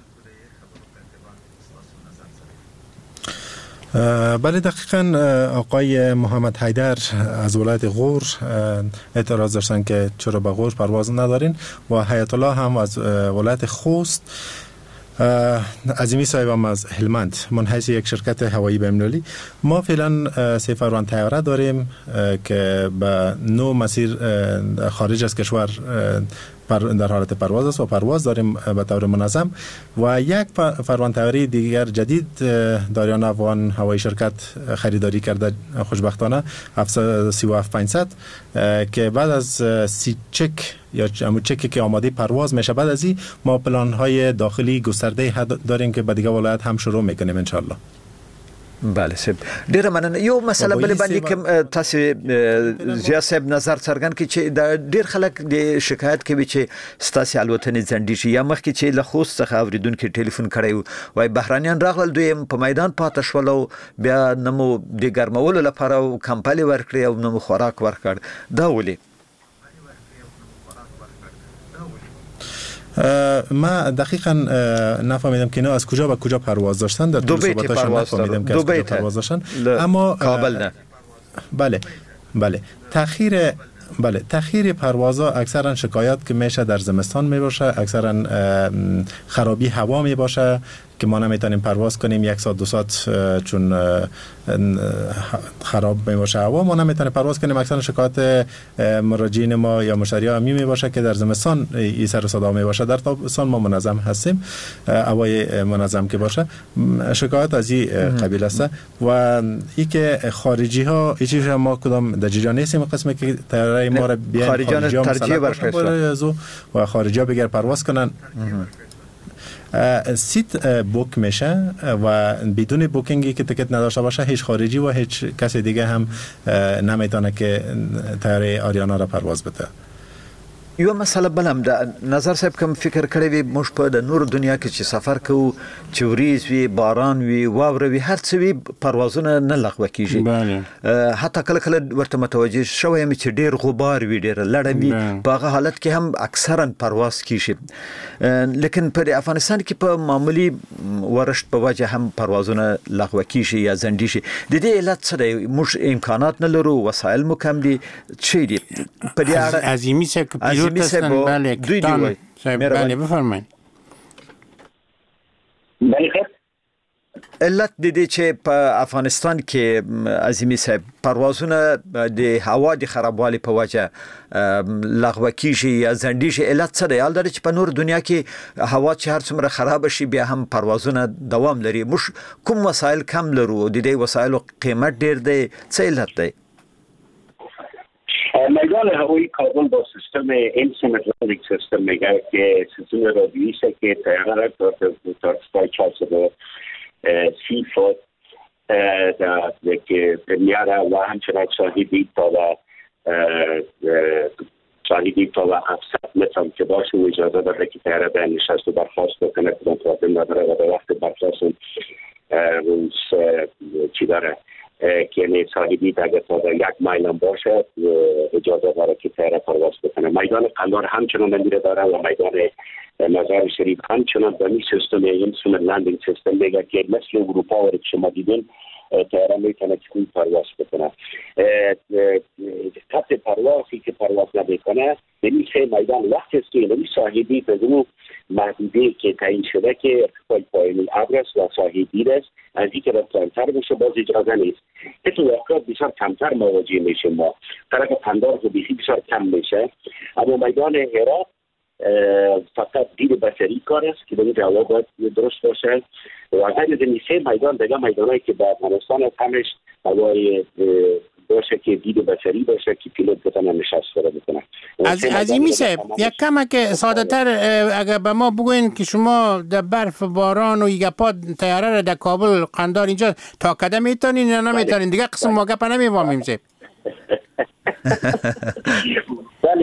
بله دقیقاً آقای محمد حیدر از ولایت غور اعتراض داشتن که چرا به غور پرواز ندارین و حیات الله هم از ولایت خوست، عظیمی صاحب هم از هلمند منحیث یک شرکت هوایی بین‌المللی. ما فعلا 3 فروان طیاره داریم که به 9 مسیر خارج از کشور در حالت پرواز است و پرواز داریم به طور منظم و یک فروان طیاره دیگر جدید اریانا افغان هوایی شرکت خریداری کرده خوشبختانه 737-500 که بعد از سی چک یا همون چکی که آماده پرواز میشه بعد از این ما پلان های داخلی گسترده داریم که به دیگه ولایت هم شروع میکنیم ان شاء الله. بله سب ډیره مننه. یو مسله بل باندې کوم تاسو زیات صاحب نظر څرګند کی چې د ډیر خلک د شکایت کوي چې ستاسو الوتنې ځنډي شي یا مخکې چې له خوست څخه اوریدونکو ټلیفون کړی وای بهرانيان راغلل دوی په میدان پاتې شول بیا نمو د ګرمولو لپاره کمپالي ورکړي او نمو خوراک ورکړ دا ولې؟ ما دقیقاً نفهمیدم که اینا از کجا به کجا پرواز داشتن. در طول صحبتاشون نفهمیدم که از کجا پرواز داشتن. اما کابل نه. بله تأخیر پروازها اکثرا شکایت که میشه در زمستان میباشه، اکثرا خرابی هوا میباشه که ما نمیتونیم پرواز کنیم 1 ساعت 2 ساعت چون خراب می باشه هوا ما نمیتونیم پرواز کنیم. اکثر شکایت مراجعین ما یا مشتری‌ها می باشه که در زمستان این سر و صدا می باشه، در تابستان ما منظم هستیم، هوای منظم که باشه. شکایت از این قبیل است و این که خارجی ها چیزی ما کدام در جریان نیستیم قسمی که طیاره ما را بیان خارجی ترجیح برشن و خارجی ها بگر پرواز کنن. سیت بوک میشه و بدون بوکینگی که تیکت نداشته باشه هیچ خارجی و هیچ کسی دیگه هم نمیتونه که طیاره آریانا را پرواز بده. یو مسله بلم د نظر صاحب کوم فکر کړی وي موږ په د نور دنیا کې چې سفر کوو چې وریځ وي باران وي واوره وي هر څه وي پروازونه نه لغوه کیږي. حتی کله کله ورته متوجه شوی یم چې ډیر غبار وي ډیر لړم وي په هغه حالت کې هم اکثرا پرواز کیږي. لیکن په افغانستان کې په معمولی ورشت په وجه هم پروازونه لغوه کیږي یا ځنډي شي. د دې علت څه دی؟ موږ امکانات نه لرو، وسایل مو کم دي، چی دي په دې اړه عظیمی صاحب بله کپتان صاحب بله بفرمایید. علت د دې چې په افغانستان کې عظیمی صاحب پروازونه د هوا د خرابوالي په وجه لغوه کیږي یا ځنډي شي. علت څه دی؟ حال دا چې په نور دنیا کې هوا چې هر څومره خراب شي بیا هم پروازونه دوام لري. موږ کوم وسایل کم لرو، د دې وسایلو قیمت ډیر دی، څه علت دی؟ میدان هوایی کابل با سیستم انسان اتلانتیک سیستم میگه که سیستم رادیویی است که طیاره را تا ارتفاع 430 فوت که میاره و همچنان شاهدی تا و 700 متر که باشه و اجازه داره که طیاره به نشست و برخواست بکنه کدام پرابلم نداره و به وقت برخواست چی داره که یعنی صاحبی اگر تا 1 مایل هم باشه اجازه داره که طیاره پرواز بکنه. میدان قندار همچنان نمیره داره و میدان مزار شریف همچنان به این سیستم اینسترومنت لندینگ سیستم میگه که مثل اروپا و شما دیدین طیاره میتونه چون پرواز بکنه. خط پروازی که پرواز نمیکنه یعنی میدان وقتی است که یعنی صاحبی بدون محدوده که تعیین شده که ارتفاع پایین ابر است و صاحبی است از اینکه رفتن‌تر بشه باز اجازه نیست. اتفاقات بسیار کمتر مواجه میشه ما. طرف پندار و بیخی بسیار کم میشه. اما میدان هرات فقط دید بصری کار است که باید هوا باید درست باشه و غیر از این سه میدان دیگه میدانایی که با افغانستان همش هوای باشه که دید بصری باشه که پیلوت بتونه نشست بکنه. عظیمی صاحب یک کم که ساده تر اگر به ما بگوین که شما در برف باران و یگپا طیاره را در کابل قندار اینجا تا کده میتونین یا نمیتونین؟ دیگه قسم ما گپ نمیوامیم صاحب. بله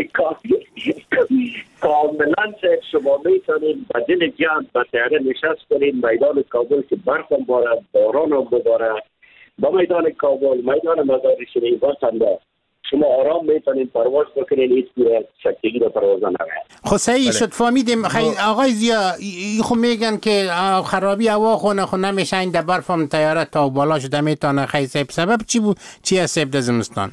کاملا شما میتونین با دل جان با طیاره نشست کنین میدان کابل که برف هم باره باران هم باره با میدان کابل میدان مزار شریف و قندار شما آرام میتونین پرواز بکنین هیچ گونه شکلی رو پرواز نره. خب صحیح شد فهمیدیم. آقای زیا خو میگن که خرابی هوا خو نمیشه این در برف هم طیاره تا بالا شده میتونه خیلی سبب چی بود؟ چی هست در زمستان؟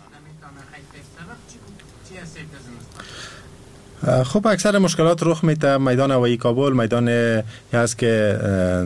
خب اکثر مشکلات رخ میده. میدان هوایی کابل میدان هست که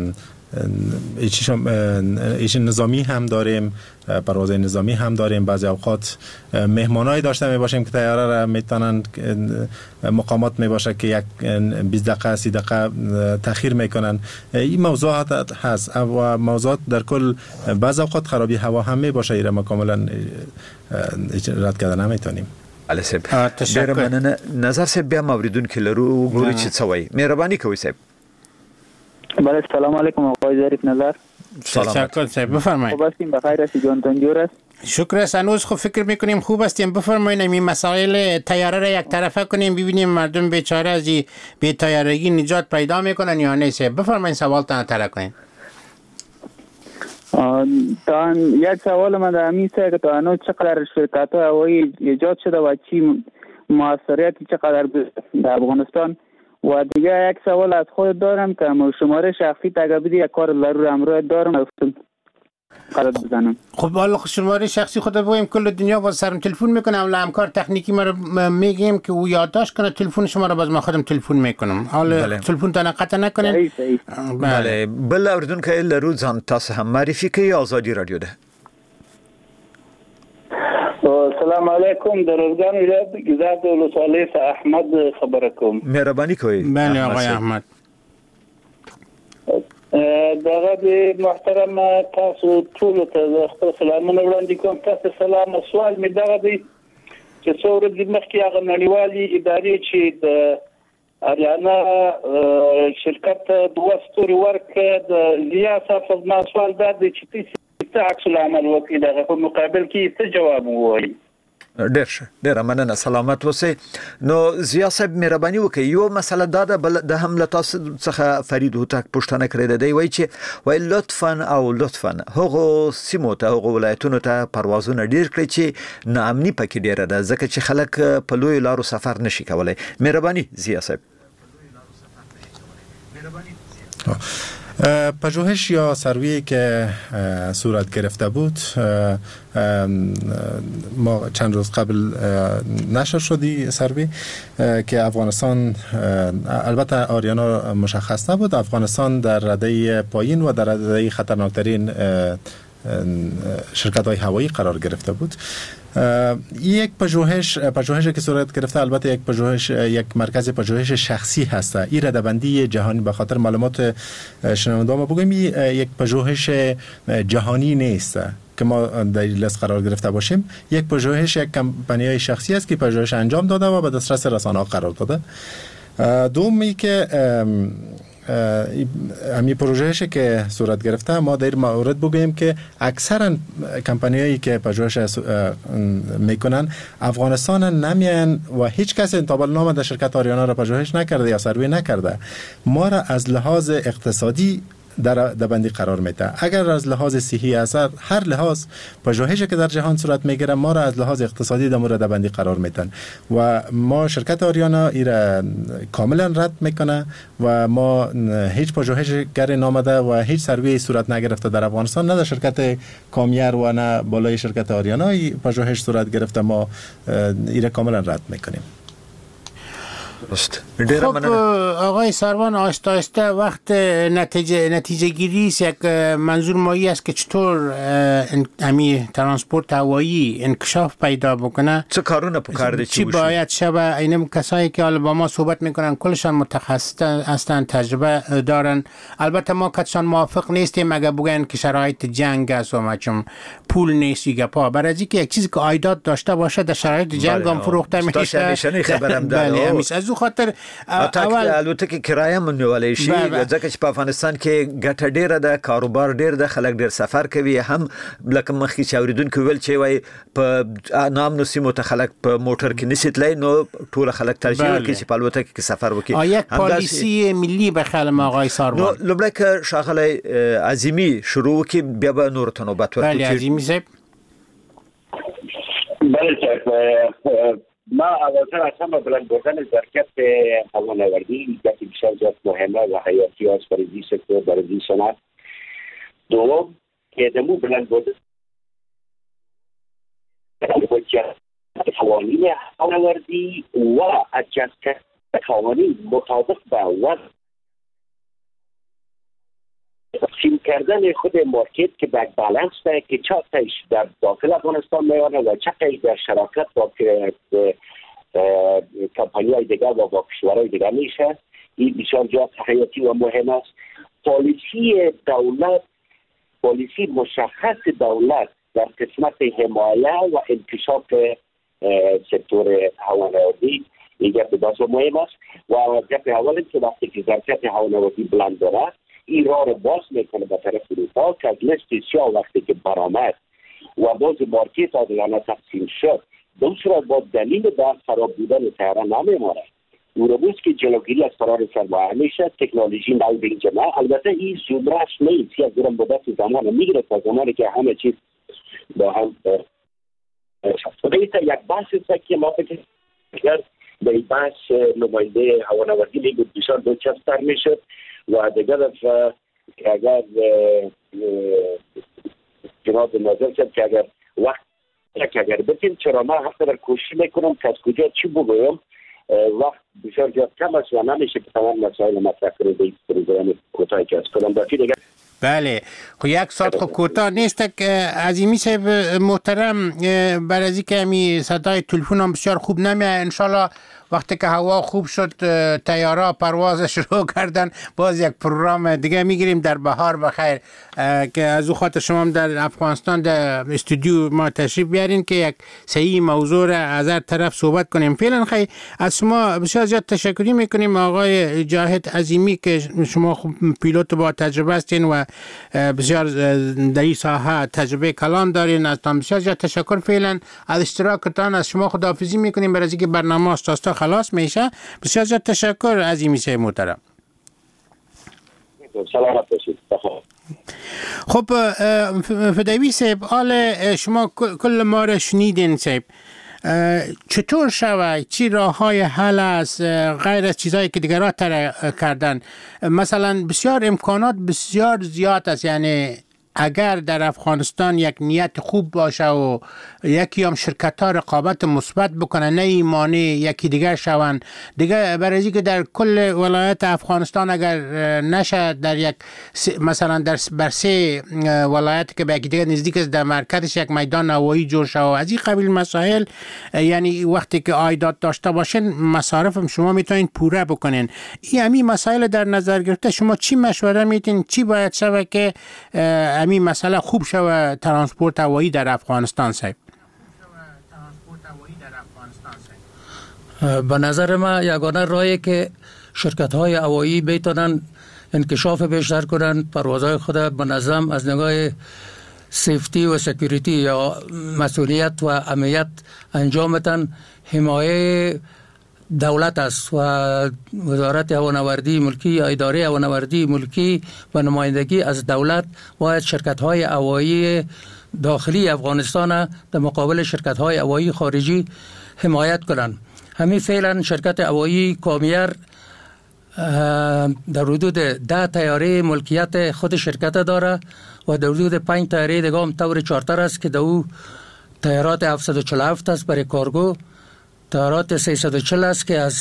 ایش نظامی هم داریم، پرواز نظامی هم داریم. بعضی اوقات مهمانایی داشته می باشیم که طیاره را میتونن مقامات می باشه که یک 20 دقیقه 30 دقیقه تاخیر میکنن. این موضوعات هست و موضوعات در کل بعضی اوقات خرابی هوا هم می باشه. ایره ما کاملا رد کردن نمیتونیم. علی صاحب ډیر مننه. نظر صاحب بیا موریدونکو لرو ګوري چې څه وایي. مهرباني کوئ صاحب. بله سلام علیکم آقای ظریف نظر. تشکر صاحب بفرمایید. خوب هستیم؟ بخیر هستید؟ جانتان جور است؟ شکر است. هنوز خوب فکر میکنیم خوب هستیم. بفرمایید این مسائل طیاره را یک طرفه کنیم ببینیم مردم بیچاره از بی طیارگی نجات پیدا میکنن یا نه صاحب. بفرمایید سوالتان طرح کنید. تا یک سوال من در همین است که تا هنوز چقدر شرکت های هوایی ایجاد شده و چی موثریتی چقدر در افغانستان؟ و دیگه یک سوال از خود دارم که شماره شخصی اگر بدی یک کار ضرور امروز دارم. قرار بزنم. خب حالا شماره شخصی خود بگویم کل دنیا باز سرم تلفن میکنم، ولی همکار تکنیکی ما رو میگیم که او یادداشت کنه تلفن شما رو، باز ما خودم تلفن میکنم. حالا تلفن تا قطع نکنین. بله. بل اوردونکو لرو ځان تاسو هم معرفي کوي آزادی رادیو ده. سلام علیکم، در ارگان ولایت گیزاب ولسوالی احمد خبر کوم. مهربانی کوي. بله آقای احمد. دغه محترم تاسو ټول ته خپل سلامونه وړاندې کوم. تاسو سلام. سوال می دغه دی چې څو ورځې مخکې هغه نړیوالې ادارې چې د اریانا شرکت دوه ستوري ورکړ د لیا صاحب، ما سوال دا دی چې څه عکس العمل وکړي دغه په مقابل کې څه جواب ووایي؟ ډیر مننه، سلامت اوسئ. نو ضیا صاحب مهرباني وکړئ، یو مسله دا ده بل د هم له تاسو څخه فرید هوتک پوښتنه کړې ده، وایي چې وای لطفاً هغه سیمو ته هغه ولایتونو ته پروازونه ډیر کړئ چې ناامني پکې ډیره ده، ځکه چې خلک په لوی لارو سفر نشي کولای. مهرباني ضیا صاحب. پژوهش یا سروی که صورت گرفته بود ما چند روز قبل نشر شدی سروی که افغانستان، البته آریانا مشخص نبود، افغانستان در رده پایین و در رده خطرناکترین شرکت های هوایی قرار گرفته بود. یک پژوهشی که صورت گرفته، البته یک مرکز پژوهش شخصی هست. این ردبندی جهانی به خاطر معلومات شنونده ما بگویم یک پژوهش جهانی نیست که ما در لیست قرار گرفته باشیم. یک پژوهش یک کمپانی شخصی است که پژوهش انجام داده و به دسترس رسانه‌ها قرار داده. دومی که امی پروژه‌ای که صورت گرفته، ما در مورد بگوییم که اکثرا کمپانیایی که پژوهش میکنن افغانستان نمیان و هیچ کس انتقال نامه در شرکت آریانا را پژوهش نکرده یا سروی نکرده. ما را از لحاظ اقتصادی در دبندی قرار میده. اگر از لحاظ صحی اثر هر لحاظ پژوهشی که در جهان صورت میگیره ما را از لحاظ اقتصادی در مورد دبندی قرار میدن و ما شرکت آریانا ایرا کاملا رد میکنه و ما هیچ پژوهشگر نامده و هیچ سروی صورت نگرفته در افغانستان، نه در شرکت کامیر و نه بالای شرکت آریانا پژوهش صورت گرفته. ما ایرا کاملا رد میکنیم. خب آقای سروان، آهسته وقت نتیجه گیری یک منظور مایی است که چطور امی ترانسپورت هوایی انکشاف پیدا بکنه، چه کارونه پکارده چی باید شبه. اینم کسایی که حالا با ما صحبت میکنن کلشان متخصص هستن، تجربه دارن. البته ما کتشان موافق نیستیم اگر بگن که شرایط جنگ است و چون پول نیست گپا، برای اینکه یک چیزی که عایدات داشته باشه در شرایط جنگ هم فروخته میشه. خبرم داره. از خاطر اول الوتکه کرایه منولې شي، ځکه چې په افغانستان کې ګټه ډیره ده، کاروبار ډیر ده، خلک ډیر سفر کوي. هم لکه مخکې چې اوریدونکو ویل چې وای په نامنو سیمو ته خلک په موټر کې نشي تللی، نو ټول خلک ترجیح ورکوي چې په الوتکه کې سفر وکړي. یک پالیسی ملی به خیال آقای سروان. نو لومړی که ښاغلی عظیمي شروع وکړي بیا به نورو ته نوبت ورکړو. بله عظیمي صاحب. بله صاحب، ما اوازه هستم به بلند بردن ظرفیت هوانوردی که بسیار زیاد مهمه و حیاتی است برای این سکتور، برای این صنعت. دوم که دمو بلند بردن قوانین هوانوردی و اجازه قوانین مطابق با وضع تقسیم کردن خود مارکت که بک بالانس ده که چه قیش در داخل افغانستان میانه و چه قیش در شراکت با کمپانی های دیگر و با کشورهای دیگر میشه. این بسیار جهت حیاتی و مهم است. پالیسی دولت، پالیسی مشخص دولت در قسمت حمایه و انکشاف سکتور هوانوردی این گپ بسیار مهم است. و گپ اول که وقتی که ظرفیت هوانوردی بلند داره این راه رو باز میکنه به طرف اروپا که از لیست سیاه وقتی که برآمد و باز مارکت عادلانه تقسیم شد، در صورت با دلیل در خراب بودن طیاره نمیماره. روز که جلوگیری از فرار سرمایه میشه، تکنولوژی نو به این جمعه. البته این زمرش نیست، یک دوران مدت زمان میگیره تا زمانی که همه چیز با هم شد. یک بحث است که ما فکر کرد به این بحث نماینده هوانوردی میگوید بسیار دلچسب‌تر میشد و دیگر که اگر جناب ناظر صاحب که اگر وقت اگر بتیم، چرا من حتی در کوشش میکنم که از کجا چی بگویم، وقت بسیار زیاد کم است و نمیشه که تمام مسائل مطرح کنیم به این پروگرام کوتاهی که از کنم. دیگه بله خب یک ساعت خب کوتاه نیست که عظیمی صاحب محترم، بر از اینکه همی صدای تلفن هم بسیار خوب نمیاد، انشالله وقتی که هوا خوب شد طیاره پرواز شروع کردن باز یک پروگرام دیگه میگیریم در بهار بخیر که از او خاطر شما در افغانستان در استودیو ما تشریف بیارین که یک صحیح موضوع را از هر طرف صحبت کنیم. فعلا خیلی از شما بسیار زیاد تشکری میکنیم آقای جاهد عظیمی که شما خوب پیلوت با تجربه هستین و بسیار در این ساحه تجربه کلان دارین. از تان بسیار زیاد تشکر. فعلا از اشتراکتان از شما خداحافظی میکنیم برای اینکه برنامه است خلاص میشه. بسیار زیاد تشکر عظیمی صاحب محترم. سلامت باشید. خب فدایی صاحب، حال شما کل ما را شنیدین صاحب، چطور شود؟ چی راه های حل است غیر از چیزایی که دیگران طرح کردن؟ مثلا بسیار امکانات بسیار زیاد است، یعنی اگر در افغانستان یک نیت خوب باشه و یکی هم شرکت ها رقابت مثبت بکنه، نه ایمانی یکی دیگر شون دیگه، برای که در کل ولایت افغانستان اگر نشه در یک مثلا در بر 3 ولایت که به یکی دیگر نزدیک است در مرکزش یک میدان هوایی جور شه و از این قبیل مسائل، یعنی وقتی که عایدات داشته باشین مصارف هم شما میتونین پوره بکنین. این همین مسائل در نظر گرفته شما چی مشوره میتین چی باید شوه که همین مسئله خوب شوه ترانسپورت هوایی در افغانستان صاحب؟ به نظر ما یگانه راهی که شرکت های هوایی بتونن انکشاف بیشتر کنن، پروازهای خود منظم از نگاه سیفتی و سکیوریتی یا مسئولیت و امنیت انجام بدن، حمایه دولت است و وزارت هوانوردی ملکی یا اداره هوانوردی ملکی و نمایندگی از دولت باید شرکت های هوایی داخلی افغانستان در مقابل شرکت های هوایی خارجی حمایت کنند. همین فعلا شرکت هوایی کامیر در حدود 10 طیاره ملکیت خود شرکت داره و در حدود 5 طیاره دیگه هم طور چارتر است که در او طیارات 747 است برای کارگو، طیارات 340 است که از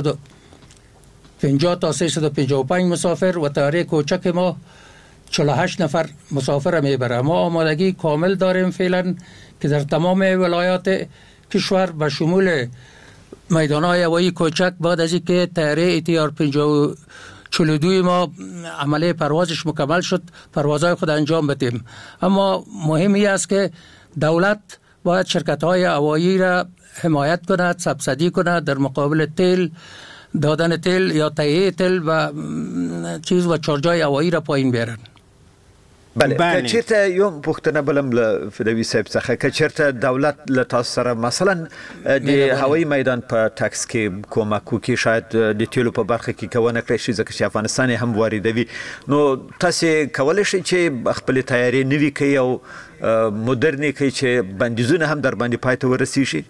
350 تا 355 مسافر و طیاره کوچک ما 48 نفر مسافر میبره. ما آمادگی کامل داریم فعلا که در تمام ولایات کشور و شمول میدان‌های هوایی کوچک بعد از اینکه طیاره ATR 542 ما عمله پروازش مکمل شد پروازهای خود انجام بدیم. اما مهمی است که دولت باید شرکت‌های هوایی را حمایت کند، سبسیدی کند در مقابل تیل، دادن تیل یا تهیه تیل و چیز و چارجای هوایی را پایین بیارن. بله چیرته یوم پختنه بلم لفدوی صاحب څخه که چیرته دولت له تاسو سره مثلا د هوایی میدان په ټاکس کې کومک وکړي، شاید د تیلو په برخه کې کوونه کړی شي ځکه چې افغانستان هم واردوي، نو تاسو کولای شئ چې خپل تیاری نوي کوي او مدرنی کوي چې بندیزونه هم در باندې پای ته ورسیږي؟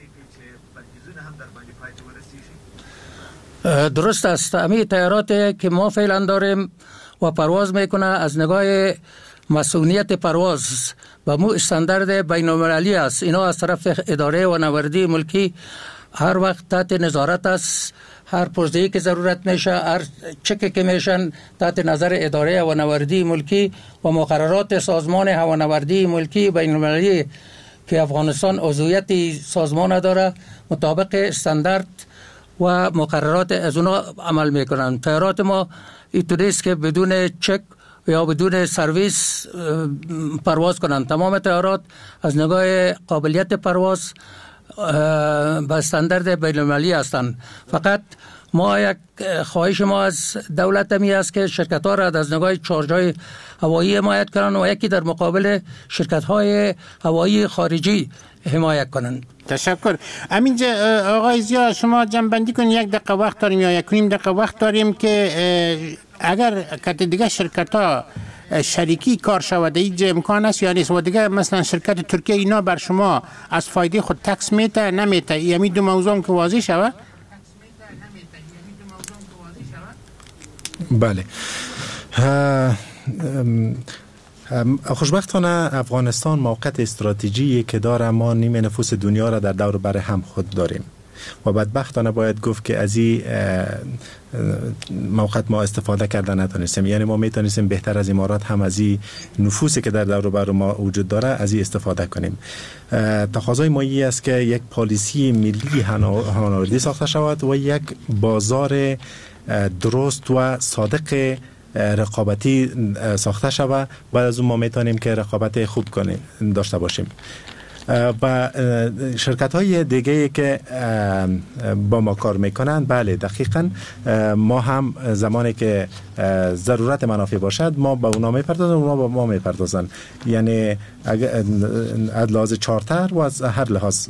درست است. همین تیاراتی که ما فعلا داریم و پرواز میکنه از نگاه مسئولیت پرواز و مو استاندارد بین المللی است. اینا از طرف اداره و نوردی ملکی هر وقت تحت نظارت است. هر پرسجویی که ضرورت میشه، هر چکی که میشن تحت نظر اداره و نوردی ملکی و مقررات سازمان هوانوردی ملکی بین المللی که افغانستان عضویت سازمان داره مطابق استاندارد و مقررات از اونا عمل میکنن. طیارات ما اینطوری است که بدون چک یا بدون سرویس پرواز کنند. تمام طیارات از نگاه قابلیت پرواز به استاندارد بین المللی هستند. فقط ما یک خواهش ما از دولت همی است که شرکت ها را از نگاه چارج‌های هوایی حمایت کنند و یکی در مقابل شرکت های هوایی خارجی حمایت کنند. تشکر. همینجا آقای زیا شما جنبندی کنید، 1 دقیقه وقت داریم یا 1.5 دقیقه وقت داریم که اگر کت دیگه شرکت ها شریکی کار شود اینجا امکان است یا نیست؟ و دیگه مثلا شرکت ترکیه اینا بر شما از فایده خود تکس میته نمیته؟ یعنی دو موضوع هم که واضح شود. بله خوشبختانه افغانستان موقعیت استراتژیکی که داره، ما نیمه نفوس دنیا را در دور بر هم خود داریم و بدبختانه باید گفت که از این موقعیت ما استفاده کرده نتونستیم. یعنی ما میتونستیم بهتر از امارات هم از این نفوسی که در دور بر ما وجود داره از این استفاده کنیم. تقاضای ما این است که یک پالیسی ملی هناوردی ساخته شود و یک بازار درست و صادق رقابتی ساخته شود. بعد از اون ما میتونیم که رقابت خوب داشته باشیم. و شرکت های دیگه که با ما کار میکنند، بله دقیقاً ما هم زمانی که ضرورت منافع باشد ما با اونا میپردازن، اونا با ما میپردازن. یعنی از لحاظ چارتر و از هر لحاظ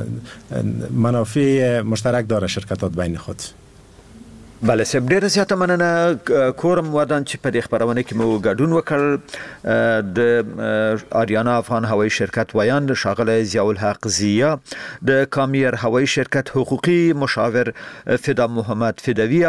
منافع مشترک داره شرکتات بین خود. بله سب ډیره زیاته مننه کورم ودان چې په دې خبرونه کې مو ګډون وکړ. د آریانا افغان هوایی شرکت ویان شاغله ضیاء الحق ضیا، د کامیر هوایی شرکت حقوقی مشاور فدا محمد فدوی